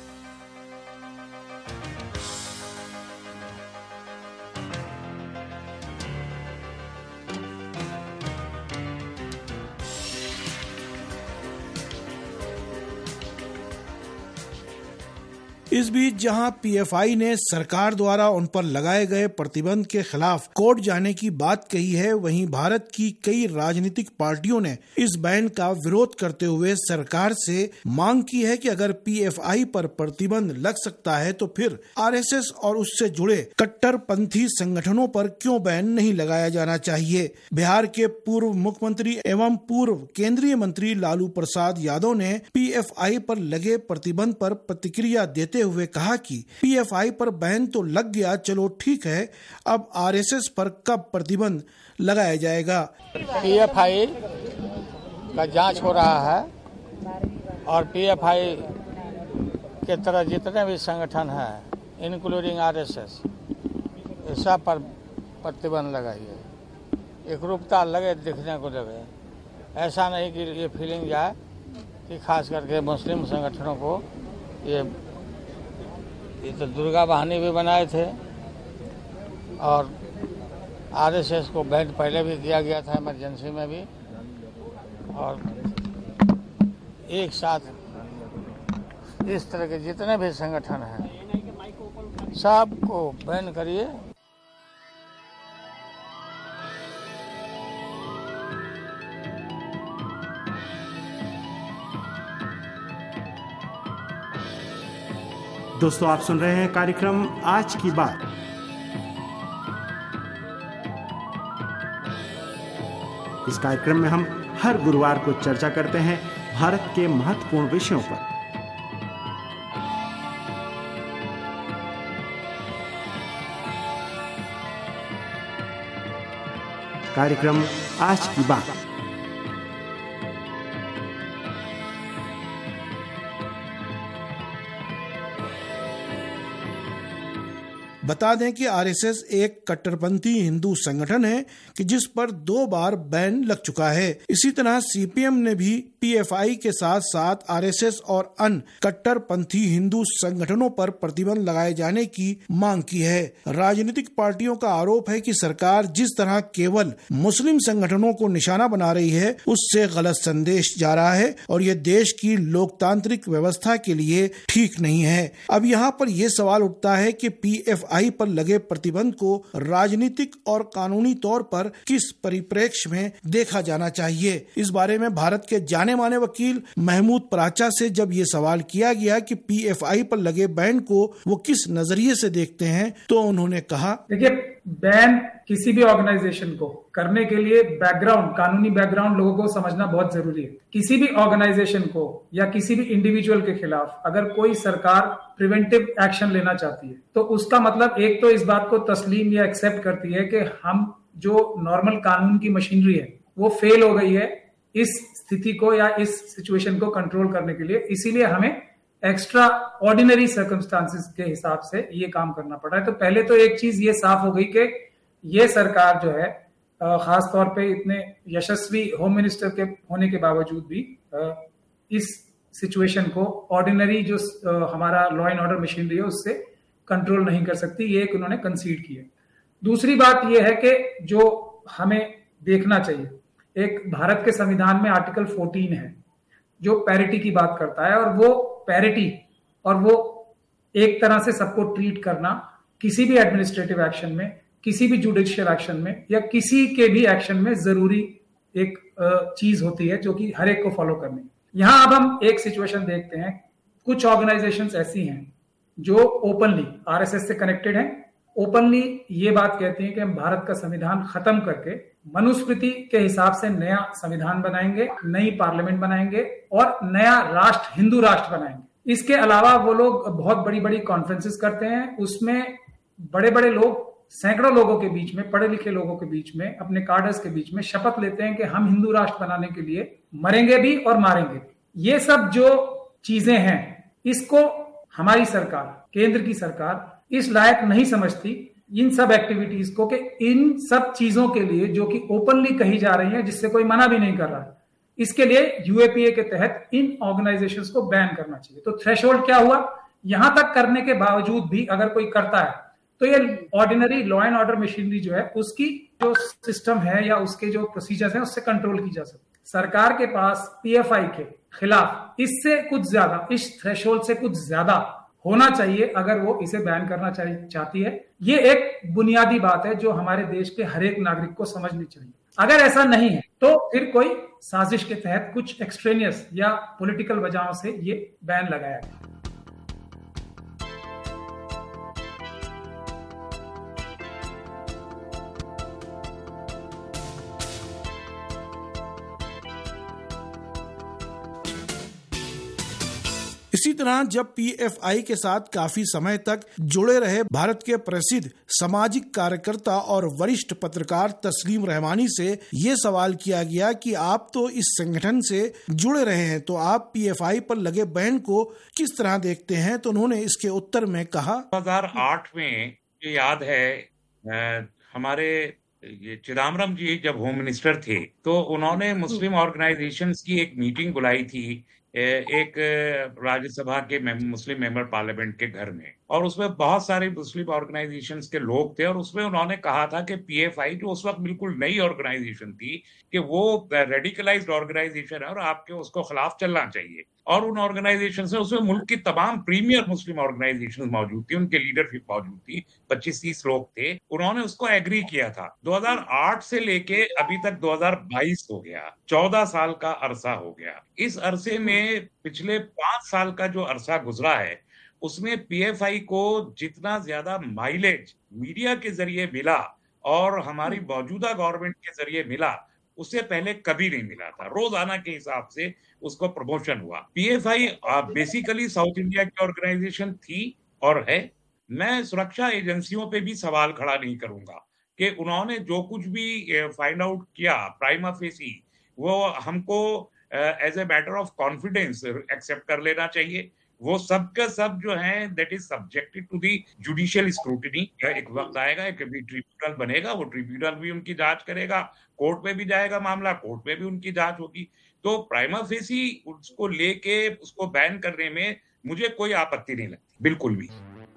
इस बीच जहां PFI ने सरकार द्वारा उन पर लगाए गए प्रतिबंध के खिलाफ कोर्ट जाने की बात कही है, वहीं भारत की कई राजनीतिक पार्टियों ने इस बैन का विरोध करते हुए सरकार से मांग की है कि अगर PFI पर प्रतिबंध लग सकता है तो फिर RSS और उससे जुड़े कट्टरपंथी संगठनों पर क्यों बैन नहीं लगाया जाना चाहिए। बिहार के पूर्व मुख्यमंत्री एवं पूर्व केंद्रीय मंत्री लालू प्रसाद यादव ने PFI पर लगे प्रतिबंध पर प्रतिक्रिया देते हुए कहा कि PFI पर बैन तो लग गया, चलो ठीक है, अब RSS पर कब प्रतिबंध लगाया जाएगा। PFI का जांच हो रहा है और PFI के तरह जितने भी संगठन हैं इंक्लूडिंग RSS, सब पर प्रतिबंध लगाइए। एकरूपता लगे, दिखने को लगे। ऐसा नहीं कि ये फीलिंग जाए कि खास करके मुस्लिम संगठनों को ये तो दुर्गा वाहिनी भी बनाए थे और RSS को बैन पहले भी किया गया था इमरजेंसी में भी। और एक साथ इस तरह के जितने भी संगठन हैं सबको बैन करिए। दोस्तों, आप सुन रहे हैं कार्यक्रम आज की बात। इस कार्यक्रम में हम हर गुरुवार को चर्चा करते हैं भारत के महत्वपूर्ण विषयों पर। कार्यक्रम आज की बात। बता दें कि आरएसएस एक कट्टरपंथी हिंदू संगठन है कि जिस पर 2 बार बैन लग चुका है। इसी तरह सीपीएम ने भी पीएफआई के साथ साथ आरएसएस और अन्य कट्टरपंथी हिंदू संगठनों पर प्रतिबंध लगाए जाने की मांग की है। राजनीतिक पार्टियों का आरोप है कि सरकार जिस तरह केवल मुस्लिम संगठनों को निशाना बना रही है उससे गलत संदेश जा रहा है और ये देश की लोकतांत्रिक व्यवस्था के लिए ठीक नहीं है। अब यहाँ पर यह सवाल उठता है कि पीएफआई पर लगे प्रतिबंध को राजनीतिक और कानूनी तौर पर किस परिप्रेक्ष्य में देखा जाना चाहिए। इस बारे में भारत के जाने माने वकील महमूद पराचा से जब ये सवाल किया गया कि पीएफआई पर लगे बैन को वो किस नजरिए से देखते हैं तो उन्होंने कहा, देखिए, बैन किसी भी ऑर्गेनाइजेशन को करने के लिए बैकग्राउंड, कानूनी बैकग्राउंड लोगों को समझना बहुत जरूरी है। किसी भी ऑर्गेनाइजेशन को या किसी भी इंडिविजुअल के खिलाफ अगर कोई सरकार प्रिवेंटिव एक्शन लेना चाहती है तो उसका मतलब एक तो इस बात को तस्लीम या एक्सेप्ट करती है कि हम जो नॉर्मल कानून की मशीनरी है वो फेल हो गई है इस स्थिति को या इस सिचुएशन को कंट्रोल करने के लिए, इसीलिए हमें एक्स्ट्रा ऑर्डिनरी सर्कमस्टांसेस के हिसाब से ये काम करना पड़ा है। तो पहले तो एक चीज ये साफ हो गई कि ये सरकार जो है खास तौर पे इतने यशस्वी होम मिनिस्टर के होने के बावजूद भी इस सिचुएशन को ऑर्डिनरी जो हमारा लॉ एंड ऑर्डर मशीनरी है उससे कंट्रोल नहीं कर सकती, ये एक उन्होंने कंसीड की है। दूसरी बात ये है कि जो हमें देखना चाहिए, एक भारत के संविधान में आर्टिकल 14 है जो पैरिटी की बात करता है और वो पैरिटी और वो एक तरह से सबको ट्रीट करना किसी भी एडमिनिस्ट्रेटिव एक्शन में, किसी भी जुडिशियल एक्शन में या किसी के भी एक्शन में जरूरी एक चीज होती है जो कि हर एक को फॉलो करनी। यहां अब हम एक सिचुएशन देखते हैं, कुछ ऑर्गेनाइजेशंस ऐसी हैं जो ओपनली आरएसएस से कनेक्टेड हैं, ओपनली ये बात कहती हैं कि हम भारत का संविधान खत्म करके मनुस्मृति के हिसाब से नया संविधान बनाएंगे, नई पार्लियामेंट बनाएंगे और नया राष्ट्र, हिंदू राष्ट्र बनाएंगे। इसके अलावा वो लोग बहुत बड़ी बड़ी कॉन्फ्रेंसेस करते हैं, उसमें बड़े बड़े लोग, सैकड़ों लोगों के बीच में, पढ़े लिखे लोगों के बीच में, अपने कार्डर्स के बीच में शपथ लेते हैं कि हम हिंदू राष्ट्र बनाने के लिए मरेंगे भी और मारेंगे भी। ये सब जो चीजें हैं इसको हमारी सरकार, केंद्र की सरकार इस लायक नहीं समझती इन सब एक्टिविटीज को कि इन सब चीजों के लिए जो कि ओपनली कही जा रही है, जिससे कोई मना भी नहीं कर रहा है, इसके लिए यूएपीए के तहत इन ऑर्गेनाइजेशंस को बैन करना चाहिए। तो थ्रेशोल्ड क्या हुआ, यहां तक करने के बावजूद भी अगर कोई करता है तो ये ordinary law and order machinery जो है उसकी जो सिस्टम है या उसके जो प्रोसीजर्स हैं उससे कंट्रोल की जा सकती। सरकार के पास पीएफआई के खिलाफ इससे कुछ ज्यादा, इस थ्रेशोल्ड से कुछ ज्यादा होना चाहिए अगर वो इसे बैन करना चाहती है। ये एक बुनियादी बात है जो हमारे देश के हर एक नागरिक को समझनी चाहिए। अगर ऐसा नहीं है तो फिर कोई साजिश के तहत कुछ एक्सट्रेनियस या पॉलिटिकल वजहों से ये बैन लगाया गया। इसी तरह जब पीएफआई के साथ काफी समय तक जुड़े रहे भारत के प्रसिद्ध सामाजिक कार्यकर्ता और वरिष्ठ पत्रकार तस्लीम रहमानी से ये सवाल किया गया कि आप तो इस संगठन से जुड़े रहे हैं तो आप पीएफआई पर लगे बैन को किस तरह देखते हैं, तो उन्होंने इसके उत्तर में कहा, 2008 में ये याद है हमारे ये चिदम्बरम जी जब होम मिनिस्टर थे तो उन्होंने मुस्लिम ऑर्गेनाइजेशंस की एक मीटिंग बुलाई थी एक राज्यसभा के मुस्लिम मेंबर पार्लियामेंट के घर में, और उसमें बहुत सारे मुस्लिम ऑर्गेनाइजेशंस के लोग थे और उसमें उन्होंने कहा था कि पीएफआई जो उस वक्त बिल्कुल नई ऑर्गेनाइजेशन थी कि वो रेडिकलाइज्ड ऑर्गेनाइजेशन है और आपके उसको खिलाफ चलना चाहिए। और उन ऑर्गेनाइजेशन से उसमें मुल्क की तमाम प्रीमियर मुस्लिम ऑर्गेनाइजेशन मौजूद थी, उनके लीडरशिप मौजूद थी, 25-30 लोग थे, उन्होंने उसको एग्री किया था। 2008 से लेके अभी तक 2022 हो गया, 14 साल का अरसा हो गया। इस अरसे में पिछले 5 साल का जो अरसा गुजरा है उसमें पीएफआई को जितना ज्यादा माइलेज मीडिया के जरिए मिला और हमारी मौजूदा गवर्नमेंट के जरिए मिला उससे पहले कभी नहीं मिला था। रोजाना के हिसाब से उसको प्रमोशन हुआ। पीएफआई बेसिकली साउथ इंडिया की ऑर्गेनाइजेशन थी और है। मैं सुरक्षा एजेंसियों पे भी सवाल खड़ा नहीं करूंगा कि उन्होंने जो कुछ भी फाइंड आउट किया प्राइमा फेसी, वो हमको as a matter of confidence accept कर लेना चाहिए। वो सब का सब जो है that is subjected to the judicial scrutiny. एक वक्त आएगा, एक ट्रिब्यूनल बनेगा, वो ट्रिब्यूनल भी उनकी जांच करेगा, कोर्ट में भी जाएगा मामला, कोर्ट में भी उनकी जांच होगी। तो प्राइमा फेसी उसको लेके उसको बैन करने में मुझे कोई आपत्ति नहीं लगती, बिल्कुल भी।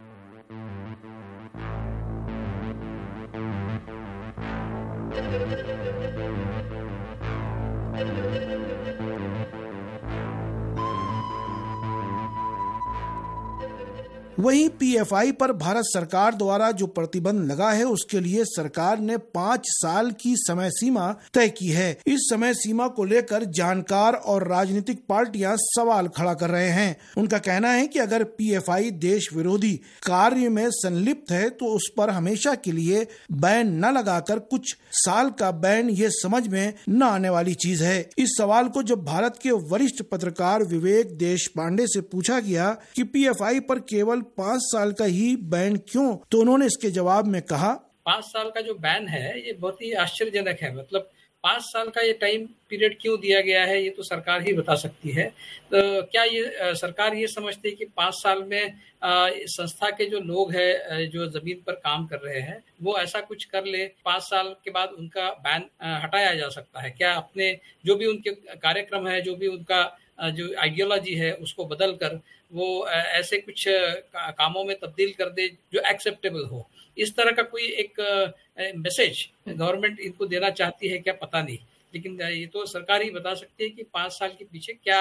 वहीं पीएफआई पर भारत सरकार द्वारा जो प्रतिबंध लगा है उसके लिए सरकार ने 5 साल की समय सीमा तय की है। इस समय सीमा को लेकर जानकार और राजनीतिक पार्टियां सवाल खड़ा कर रहे हैं। उनका कहना है कि अगर पीएफआई देश विरोधी कार्य में संलिप्त है तो उस पर हमेशा के लिए बैन न लगाकर कुछ साल का बैन ये समझ में न आने वाली चीज है। इस सवाल को जब भारत के वरिष्ठ पत्रकार विवेक देशपांडे से पूछा गया कि पीएफआई पर केवल 5 साल का ही बैन क्यों, तो उन्होंने इसके जवाब में कहा, 5 साल का जो बैन है ये बहुत ही आश्चर्यजनक है। मतलब 5 साल का ये टाइम पीरियड क्यों दिया गया है ये तो सरकार ही बता सकती है। तो क्या ये सरकार ये समझती है कि 5 साल में संस्था के जो लोग हैं जो जमीन पर काम कर रहे हैं वो ऐसा कुछ कर ले, 5 साल के बाद उनका बैन हटाया जा सकता है? क्या अपने जो भी उनके कार्यक्रम है, जो भी उनका जो आइडियोलॉजी है उसको बदल कर वो ऐसे कुछ कामों में तब्दील कर दे जो एक्सेप्टेबल हो? इस तरह का कोई एक मैसेज गवर्नमेंट इनको देना चाहती है क्या, पता नहीं। लेकिन ये तो सरकार ही बता सकती है कि 5 साल के पीछे क्या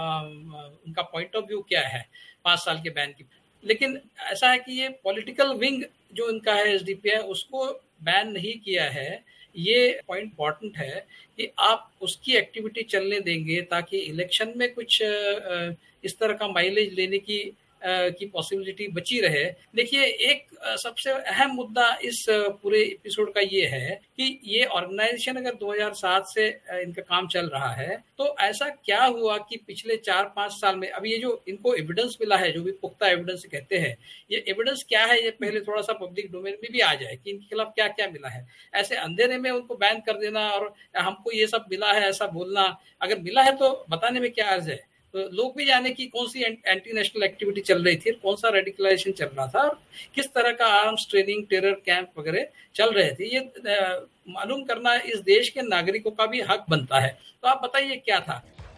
उनका पॉइंट ऑफ व्यू क्या है 5 साल के बैन की। लेकिन ऐसा है कि ये पॉलिटिकल विंग जो इनका है एसडीपीआई उसको बैन नहीं किया है। ये पॉइंट इम्पोर्टेंट है कि आप उसकी एक्टिविटी चलने देंगे ताकि इलेक्शन में कुछ इस तरह का माइलेज लेने की पॉसिबिलिटी बची रहे। देखिए, एक सबसे अहम मुद्दा इस पूरे एपिसोड का ये है कि ये ऑर्गेनाइजेशन अगर 2007 से इनका काम चल रहा है तो ऐसा क्या हुआ कि पिछले 4-5 साल में, अब ये जो इनको एविडेंस मिला है, जो भी पुख्ता एविडेंस कहते हैं, ये एविडेंस क्या है, ये पहले थोड़ा सा पब्लिक डोमेन में भी आ जाए कि इनके खिलाफ क्या क्या मिला है। ऐसे अंधेरे में उनको बैन कर देना और हमको ये सब मिला है ऐसा बोलना, अगर मिला है तो बताने में क्या अर्ज है? तो लोग भी जाने कि कौन सी एंटी नेशनल एक्टिविटी चल रही थी, कौन सा रेडिकलाइजेशन चल रहा था और किस तरह का आर्म्स ट्रेनिंग, टेरर कैंप वगैरह चल रहे थे। ये मालूम करना इस देश के नागरिकों का भी हक बनता है। तो आप बताइए क्या था?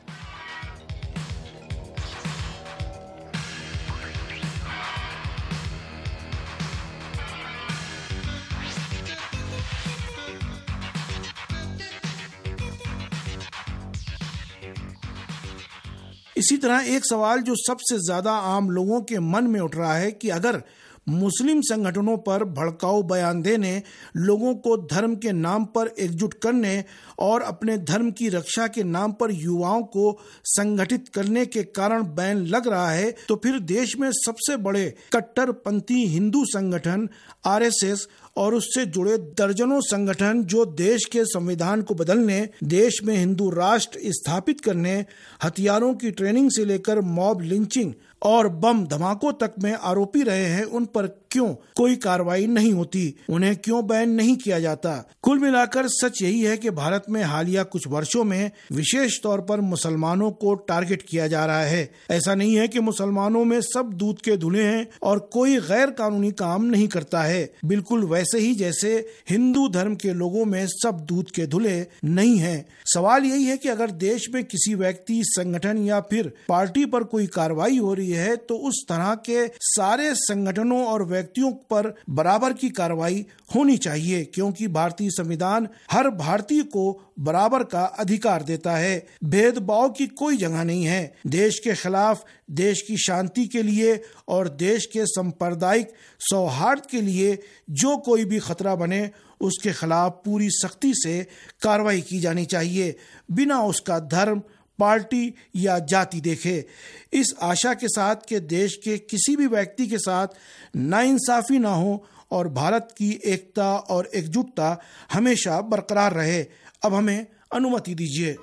इसी तरह एक सवाल जो सबसे ज्यादा आम लोगों के मन में उठ रहा है कि अगर मुस्लिम संगठनों पर भड़काऊ बयान देने, लोगों को धर्म के नाम पर एकजुट करने और अपने धर्म की रक्षा के नाम पर युवाओं को संगठित करने के कारण बैन लग रहा है, तो फिर देश में सबसे बड़े कट्टरपंथी हिंदू संगठन आरएसएस और उससे जुड़े दर्जनों संगठन जो देश के संविधान को बदलने, देश में हिंदू राष्ट्र स्थापित करने, हथियारों की ट्रेनिंग से लेकर मॉब लिंचिंग और बम धमाकों तक में आरोपी रहे हैं, उन पर क्यों कोई कार्रवाई नहीं होती? उन्हें क्यों बैन नहीं किया जाता? कुल मिलाकर सच यही है कि भारत में हालिया कुछ वर्षों में विशेष तौर पर मुसलमानों को टारगेट किया जा रहा है। ऐसा नहीं है कि मुसलमानों में सब दूध के धुले हैं और कोई गैर कानूनी काम नहीं करता है। बिल्कुल वैसे ही जैसे हिंदू धर्म के लोगों में सब दूध के धुले नहीं हैं। सवाल यही है कि अगर देश में किसी व्यक्ति, संगठन या फिर पार्टी पर कोई कार्रवाई हो रही है तो उस तरह के सारे संगठनों और व्यक्तियों पर बराबर की कार्रवाई होनी चाहिए, क्योंकि भारतीय संविधान हर भारतीय को बराबर का अधिकार देता है। भेदभाव की कोई जगह नहीं है। देश के खिलाफ, देश की शांति के लिए और देश के सांप्रदायिक सौहार्द के लिए जो कोई भी खतरा बने उसके खिलाफ पूरी सख्ती से कार्रवाई की जानी चाहिए, बिना उसका धर्म, पार्टी या जाति देखे। इस आशा के साथ कि देश के किसी भी व्यक्ति के साथ नाइंसाफी ना हो और भारत की एकता और एकजुटता हमेशा बरकरार रहे। अब हमें अनुमति दीजिए।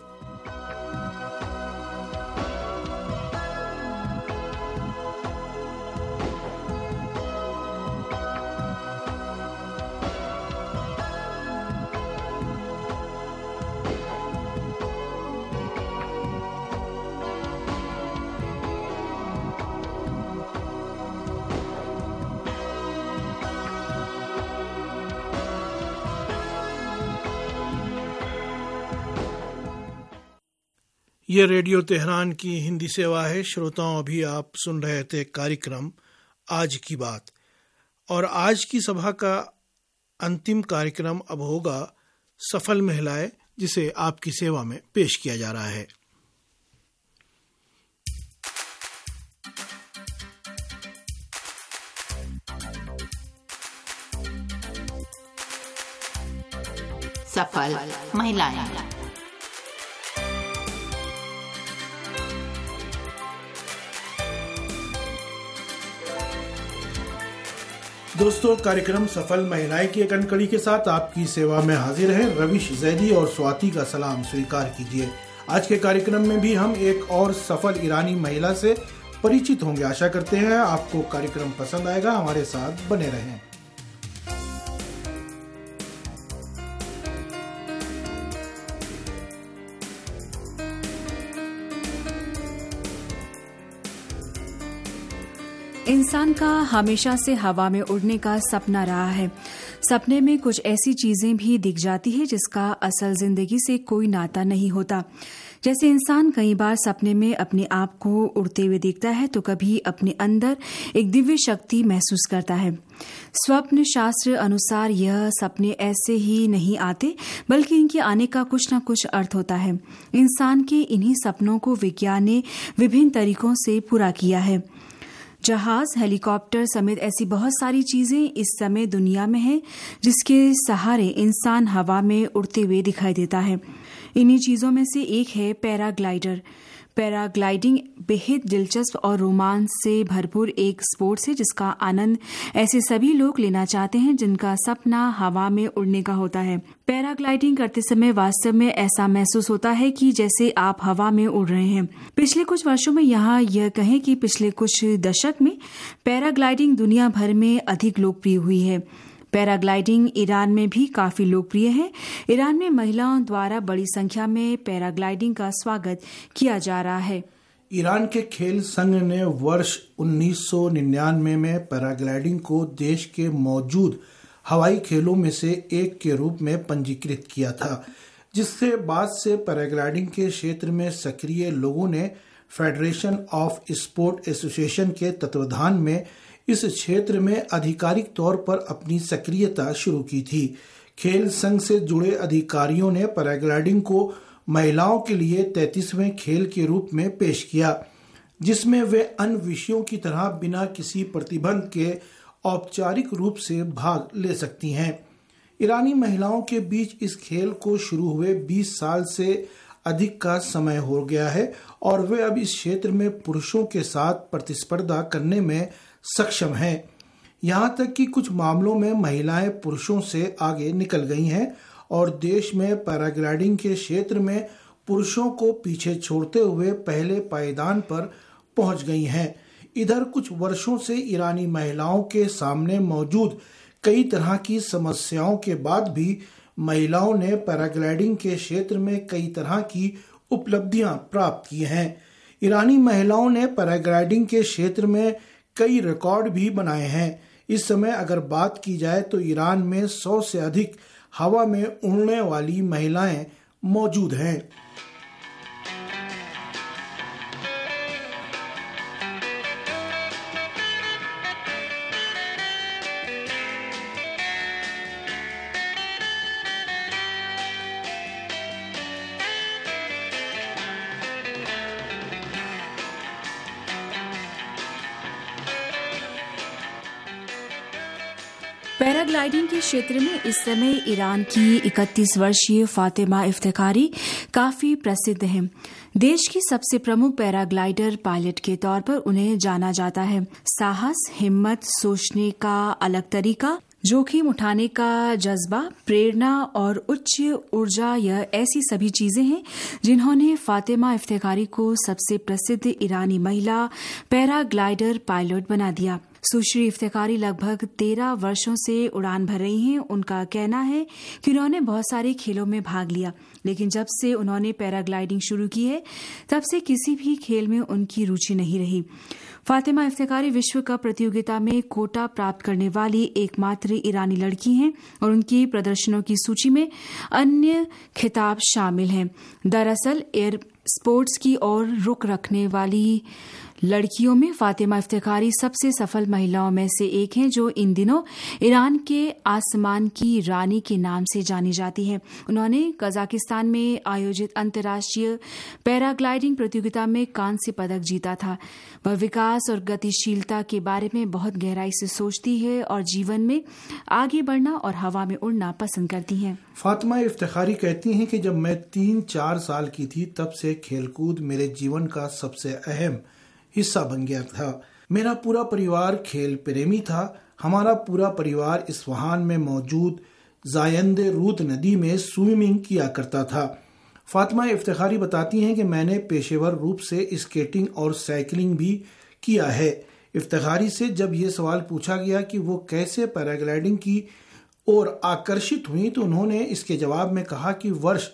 ये रेडियो तेहरान की हिंदी सेवा है। श्रोताओं, अभी आप सुन रहे थे कार्यक्रम आज की बात, और आज की सभा का अंतिम कार्यक्रम अब होगा सफल महिलाएं, जिसे आपकी सेवा में पेश किया जा रहा है। सफल महिलाएं। दोस्तों, कार्यक्रम सफल महिलाएं की एक कड़ी के साथ आपकी सेवा में हाजिर है। रविश जैदी और स्वाति का सलाम स्वीकार कीजिए। आज के कार्यक्रम में भी हम एक और सफल ईरानी महिला से परिचित होंगे। आशा करते हैं आपको कार्यक्रम पसंद आएगा। हमारे साथ बने रहें। इंसान का हमेशा से हवा में उड़ने का सपना रहा है। सपने में कुछ ऐसी चीजें भी दिख जाती है जिसका असल जिंदगी से कोई नाता नहीं होता। जैसे इंसान कई बार सपने में अपने आप को उड़ते हुए देखता है तो कभी अपने अंदर एक दिव्य शक्ति महसूस करता है। स्वप्न शास्त्र अनुसार यह सपने ऐसे ही नहीं आते, बल्कि इनके आने का कुछ न कुछ अर्थ होता है। इंसान के इन्हीं सपनों को विज्ञान ने विभिन्न तरीकों से पूरा किया है। जहाज, हेलीकॉप्टर समेत ऐसी बहुत सारी चीजें इस समय दुनिया में हैं जिसके सहारे इंसान हवा में उड़ते हुए दिखाई देता है। इन्हीं चीजों में से एक है पैराग्लाइडर। पैराग्लाइडिंग बेहद दिलचस्प और रोमांच से भरपूर एक स्पोर्ट्स है जिसका आनंद ऐसे सभी लोग लेना चाहते हैं जिनका सपना हवा में उड़ने का होता है। पैराग्लाइडिंग करते समय वास्तव में ऐसा महसूस होता है कि जैसे आप हवा में उड़ रहे हैं। पिछले कुछ वर्षों में यहाँ यह कहें कि पिछले कुछ दशक में पैराग्लाइडिंग दुनिया भर में अधिक लोकप्रिय हुई है। पैराग्लाइडिंग ईरान में भी काफी लोकप्रिय है। ईरान में महिलाओं द्वारा बड़ी संख्या में पैराग्लाइडिंग का स्वागत किया जा रहा है। ईरान के खेल संघ ने वर्ष 1999 में पैराग्लाइडिंग को देश के मौजूद हवाई खेलों में से एक के रूप में पंजीकृत किया था, जिससे बाद से पैराग्लाइडिंग के क्षेत्र में सक्रिय लोगों ने फेडरेशन ऑफ स्पोर्ट एसोसिएशन के तत्वाधान में इस क्षेत्र में आधिकारिक तौर पर अपनी सक्रियता शुरू की थी। खेल संघ से जुड़े अधिकारियों ने पैराग्लाइडिंग को महिलाओं के लिए 33वें खेल के रूप में पेश किया, जिसमें वे अन्य विषयों की तरह बिना किसी प्रतिबंध के औपचारिक रूप से भाग ले सकती हैं। ईरानी महिलाओं के बीच इस खेल को शुरू हुए 20 साल से अधिक का समय हो गया है और वे अब इस क्षेत्र में पुरुषों के साथ प्रतिस्पर्धा करने में सक्षम हैं। यहाँ तक कि कुछ मामलों में महिलाएं पुरुषों से आगे निकल गई हैं और देश में पैराग्लाइडिंग के क्षेत्र में पुरुषों को पीछे छोड़ते हुए पहले पायदान पर पहुंच गई हैं। इधर कुछ वर्षों से ईरानी महिलाओं के सामने मौजूद कई तरह की समस्याओं के बाद भी महिलाओं ने पैराग्लाइडिंग के क्षेत्र में कई तरह की उपलब्धियां प्राप्त की हैं। ईरानी महिलाओं ने पैराग्लाइडिंग के क्षेत्र में कई रिकॉर्ड भी बनाए हैं। इस समय अगर बात की जाए तो ईरान में 100 से अधिक हवा में उड़ने वाली महिलाएं मौजूद हैं। पैराग्लाइडिंग के क्षेत्र में इस समय ईरान की 31 वर्षीय फातिमा इफ्तिखारी काफी प्रसिद्ध हैं। देश की सबसे प्रमुख पैराग्लाइडर पायलट के तौर पर उन्हें जाना जाता है। साहस, हिम्मत, सोचने का अलग तरीका, जोखिम उठाने का जज्बा, प्रेरणा और उच्च ऊर्जा, यह ऐसी सभी चीजें हैं जिन्होंने फातिमा इफ्तिखारी को सबसे प्रसिद्ध ईरानी महिला पैराग्लाइडर पायलट बना दिया। सुश्री इफ्तिखारी लगभग 13 वर्षों से उड़ान भर रही हैं। उनका कहना है कि उन्होंने बहुत सारे खेलों में भाग लिया, लेकिन जब से उन्होंने पैराग्लाइडिंग शुरू की है तब से किसी भी खेल में उनकी रुचि नहीं रही। फातिमा इफ्तिखारी विश्व कप प्रतियोगिता में कोटा प्राप्त करने वाली एकमात्र ईरानी लड़की हैं और उनकी प्रदर्शनों की सूची में अन्य खिताब शामिल हैं। दरअसल एयर स्पोर्ट्स की ओर रुख रखने वाली लड़कियों में फातिमा इफ्तिखारी सबसे सफल महिलाओं में से एक हैं, जो इन दिनों ईरान के आसमान की रानी के नाम से जानी जाती हैं। उन्होंने कजाकिस्तान में आयोजित अंतर्राष्ट्रीय पैराग्लाइडिंग प्रतियोगिता में कांस्य पदक जीता था। वह विकास और गतिशीलता के बारे में बहुत गहराई से सोचती है और जीवन में आगे बढ़ना और हवा में उड़ना पसंद करती हैं। फातिमा इफ्तिखारी कहती हैं कि जब मैं 3-4 साल की थी तब से खेलकूद मेरे जीवन का सबसे अहम हिस्सा बन गया था। मेरा पूरा परिवार खेल प्रेमी था। हमारा पूरा परिवार इस्फहान में मौजूद जायंदे रूद नदी में स्विमिंग किया करता था। फातिमा इफ्तिखारी बताती हैं कि मैंने पेशेवर रूप से स्केटिंग और साइकिलिंग भी किया है। इफ्तिखारी से जब ये सवाल पूछा गया कि वो कैसे पैराग्लाइडिंग की ओर आकर्षित हुई तो उन्होंने इसके जवाब में कहा कि वर्ष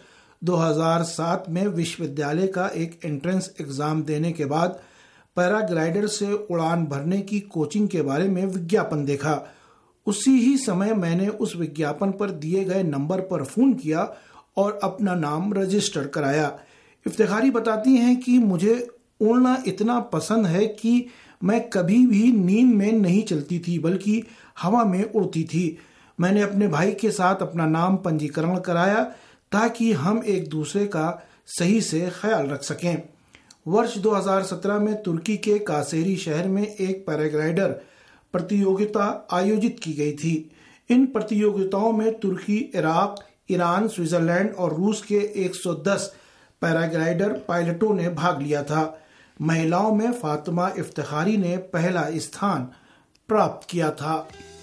2007 में विश्वविद्यालय का एक एंट्रेंस एग्जाम देने के बाद पैराग्लाइडर से उड़ान भरने की कोचिंग के बारे में विज्ञापन देखा। उसी ही समय मैंने उस विज्ञापन पर दिए गए नंबर पर फोन किया और अपना नाम रजिस्टर कराया। इफ्तिखारी बताती हैं कि मुझे उड़ना इतना पसंद है कि मैं कभी भी नींद में नहीं चलती थी बल्कि हवा में उड़ती थी। मैंने अपने भाई के साथ अपना नाम पंजीकरण कराया ताकि हम एक दूसरे का सही से ख्याल रख सकें। वर्ष 2017 में तुर्की के कासेरी शहर में एक पैराग्लाइडर प्रतियोगिता आयोजित की गई थी। इन प्रतियोगिताओं में तुर्की, इराक, ईरान, स्विट्जरलैंड और रूस के 110 पैराग्लाइडर पायलटों ने भाग लिया था। महिलाओं में फातिमा इफ्तिखारी ने पहला स्थान प्राप्त किया था।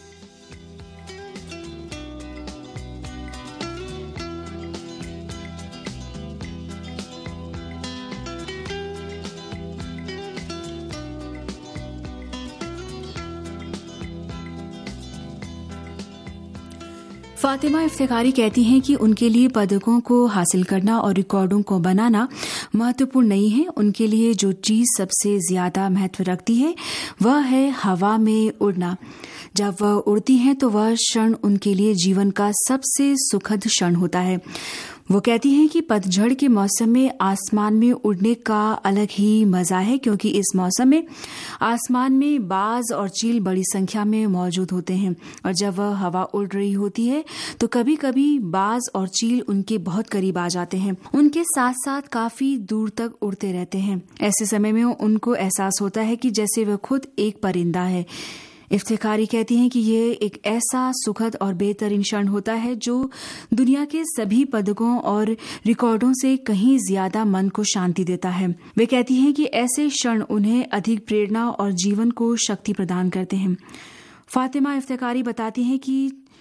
फातिमा इफ्तिखारी कहती हैं कि उनके लिए पदकों को हासिल करना और रिकॉर्डों को बनाना महत्वपूर्ण नहीं है। उनके लिए जो चीज सबसे ज्यादा महत्व रखती है वह है हवा में उड़ना। जब वह उड़ती हैं तो वह क्षण उनके लिए जीवन का सबसे सुखद क्षण होता है। वो कहती हैं कि पतझड़ के मौसम में आसमान में उड़ने का अलग ही मजा है, क्योंकि इस मौसम में आसमान में बाज और चील बड़ी संख्या में मौजूद होते हैं और जब वह हवा उड़ रही होती है तो कभी कभी बाज और चील उनके बहुत करीब आ जाते हैं, उनके साथ साथ काफी दूर तक उड़ते रहते हैं। ऐसे समय में उनको एहसास होता है कि जैसे वह खुद एक परिंदा है। इफ्तिखारी कहती हैं कि ये एक ऐसा सुखद और बेहतरीन क्षण होता है जो दुनिया के सभी पदकों और रिकॉर्डों से कहीं ज्यादा मन को शांति देता है। वे कहती हैं कि ऐसे क्षण उन्हें अधिक प्रेरणा और जीवन को शक्ति प्रदान करते हैं। फातिमा इफ्तिखारी बताती हैं कि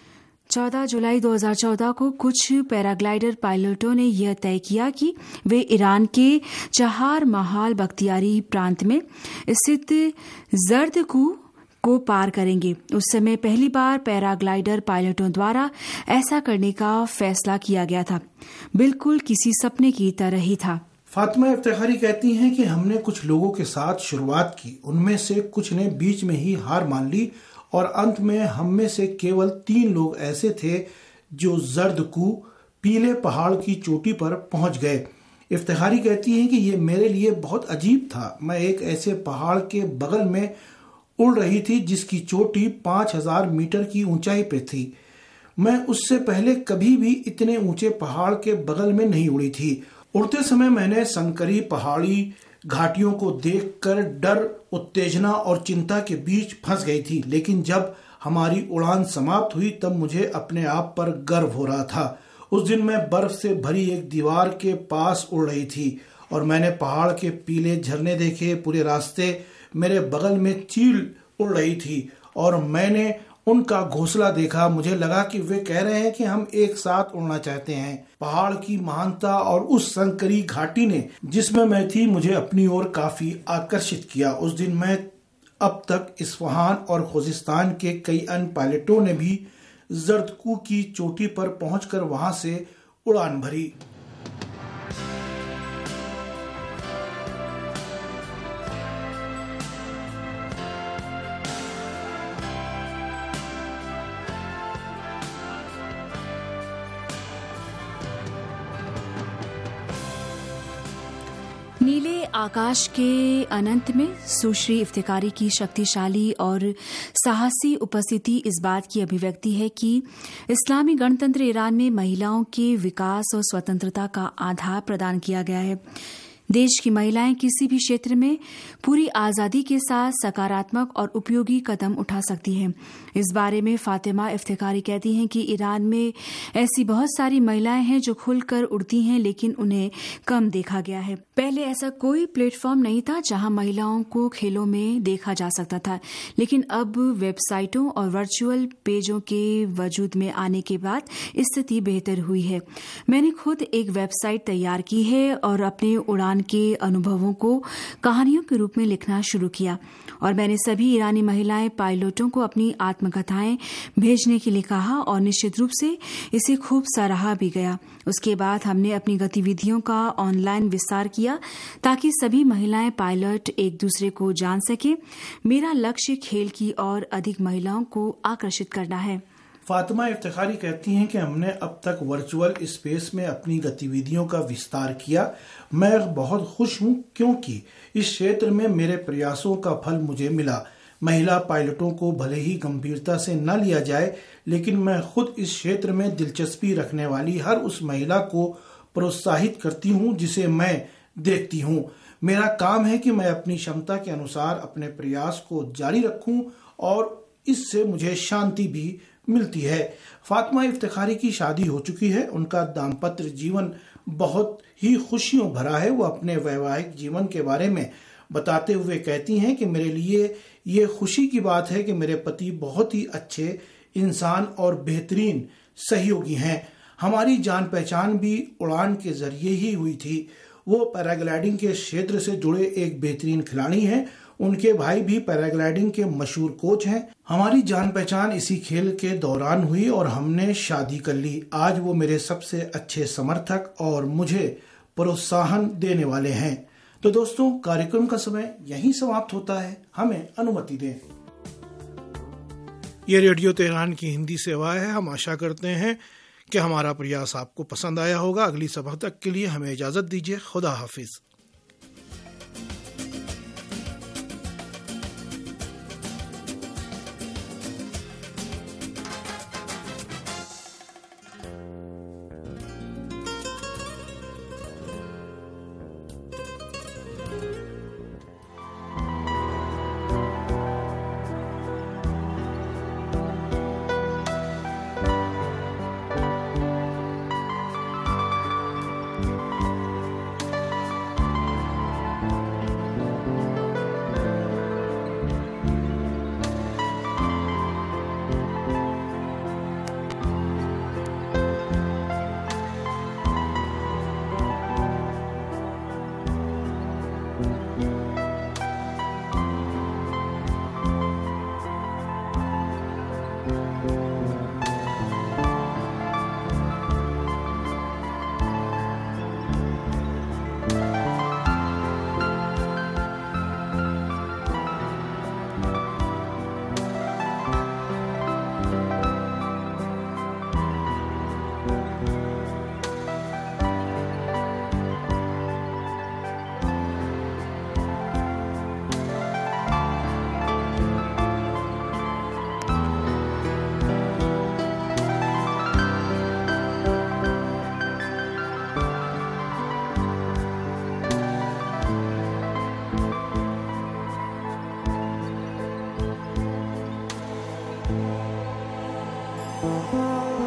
14 जुलाई 2014 को कुछ पैराग्लाइडर पायलटों ने यह तय किया कि वे ईरान के चहार महाल बख्तियारी प्रांत में स्थित जर्दकू को पार करेंगे। उस समय पहली बार पैराग्लाइडर पायलटों द्वारा ऐसा करने का फैसला किया गया था। बिल्कुल किसी सपने की तरह ही था। फातिमा इफ्तिखारी कहती हैं कि हमने कुछ लोगों के साथ शुरुआत की, उनमें से कुछ ने बीच में ही हार मान ली और अंत में हम में से केवल 3 लोग ऐसे थे जो जर्दकू पीले पहाड़ की चोटी पर पहुंच गए। इफ्तिखारी कहती हैं कि ये मेरे लिए बहुत अजीब था। मैं एक ऐसे पहाड़ के बगल में उड़ रही थी जिसकी चोटी 5000 मीटर की ऊंचाई पे थी। मैं उससे पहले कभी भी इतने ऊंचे पहाड़ के बगल में नहीं उड़ी थी। उड़ते समय मैंने संकरी पहाड़ी घाटियों को देखकर डर, उत्तेजना और चिंता के बीच फंस गई थी, लेकिन जब हमारी उड़ान समाप्त हुई तब मुझे अपने आप पर गर्व हो रहा था। उस दिन मैं बर्फ से भरी एक दीवार के पास उड़ रही थी और मैंने पहाड़ के पीले झरने देखे। पूरे रास्ते मेरे बगल में चील उड़ रही थी और मैंने उनका घोंसला देखा। मुझे लगा कि वे कह रहे हैं कि हम एक साथ उड़ना चाहते हैं। पहाड़ की महानता और उस संकरी घाटी ने जिसमें मैं थी मुझे अपनी ओर काफी आकर्षित किया। उस दिन मैं अब तक इस्फहान और खुजिस्तान के कई अन्य पायलटों ने भी जर्दकू की चोटी पर पहुंचकर वहां से उड़ान भरी। नीले आकाश के अनंत में सुश्री इफ्तिखारी की शक्तिशाली और साहसी उपस्थिति इस बात की अभिव्यक्ति है कि इस्लामी गणतंत्र ईरान में महिलाओं के विकास और स्वतंत्रता का आधार प्रदान किया गया है। देश की महिलाएं किसी भी क्षेत्र में पूरी आजादी के साथ सकारात्मक और उपयोगी कदम उठा सकती हैं। इस बारे में फातिमा इफ्तिखारी कहती हैं कि ईरान में ऐसी बहुत सारी महिलाएं हैं जो खुलकर उड़ती हैं, लेकिन उन्हें कम देखा गया है। पहले ऐसा कोई प्लेटफॉर्म नहीं था जहां महिलाओं को खेलों में देखा जा सकता था, लेकिन अब वेबसाइटों और वर्चुअल पेजों के वजूद में आने के बाद स्थिति बेहतर हुई है। मैंने खुद एक वेबसाइट तैयार की है और अपने उड़ान के अनुभवों को कहानियों के रूप में लिखना शुरू किया और मैंने सभी ईरानी महिलाएं पायलटों को अपनी आत्मकथाएं भेजने के लिए कहा और निश्चित रूप से इसे खूब सराहा भी गया। उसके बाद हमने अपनी गतिविधियों का ऑनलाइन विस्तार किया ताकि सभी महिलाएं पायलट एक दूसरे को जान सके। मेरा लक्ष्य खेल की और अधिक महिलाओं को आकर्षित करना है। फातिमा इफ्तिखारी कहती हैं कि हमने अब तक वर्चुअल स्पेस में अपनी गतिविधियों का विस्तार किया। मैं बहुत खुश हूं क्योंकि इस क्षेत्र में मेरे प्रयासों का फल मुझे मिला। महिला पायलटों को भले ही गंभीरता से न लिया जाए, लेकिन मैं खुद इस क्षेत्र में दिलचस्पी रखने वाली हर उस महिला को प्रोत्साहित करती हूं जिसे मैं देखती हूं। मेरा काम है कि मैं अपनी क्षमता के अनुसार अपने प्रयास को जारी रखूं और इससे मुझे शांति भी मिलती है। फातिमा इफ्तिखारी की शादी हो चुकी है। उनका दाम्पत्य जीवन बहुत ही खुशियों भरा है। वो अपने वैवाहिक जीवन के बारे में बताते हुए कहती हैं कि मेरे लिए ये खुशी की बात है कि मेरे पति बहुत ही अच्छे इंसान और बेहतरीन सहयोगी हैं। हमारी जान पहचान भी उड़ान के जरिए ही हुई थी। वो पैराग्लाइडिंग के क्षेत्र से जुड़े एक बेहतरीन खिलाड़ी हैं। उनके भाई भी पैराग्लाइडिंग के मशहूर कोच हैं। हमारी जान पहचान इसी खेल के दौरान हुई और हमने शादी कर ली। आज वो मेरे सबसे अच्छे समर्थक और मुझे प्रोत्साहन देने वाले हैं। तो दोस्तों, कार्यक्रम का समय यहीं समाप्त होता है। हमें अनुमति दें। ये रेडियो तेहरान की हिंदी सेवा है। हम आशा करते हैं कि हमारा प्रयास आपको पसंद आया होगा। अगली सभा तक के लिए हमें इजाजत दीजिए। खुदा हाफिज। Thank you.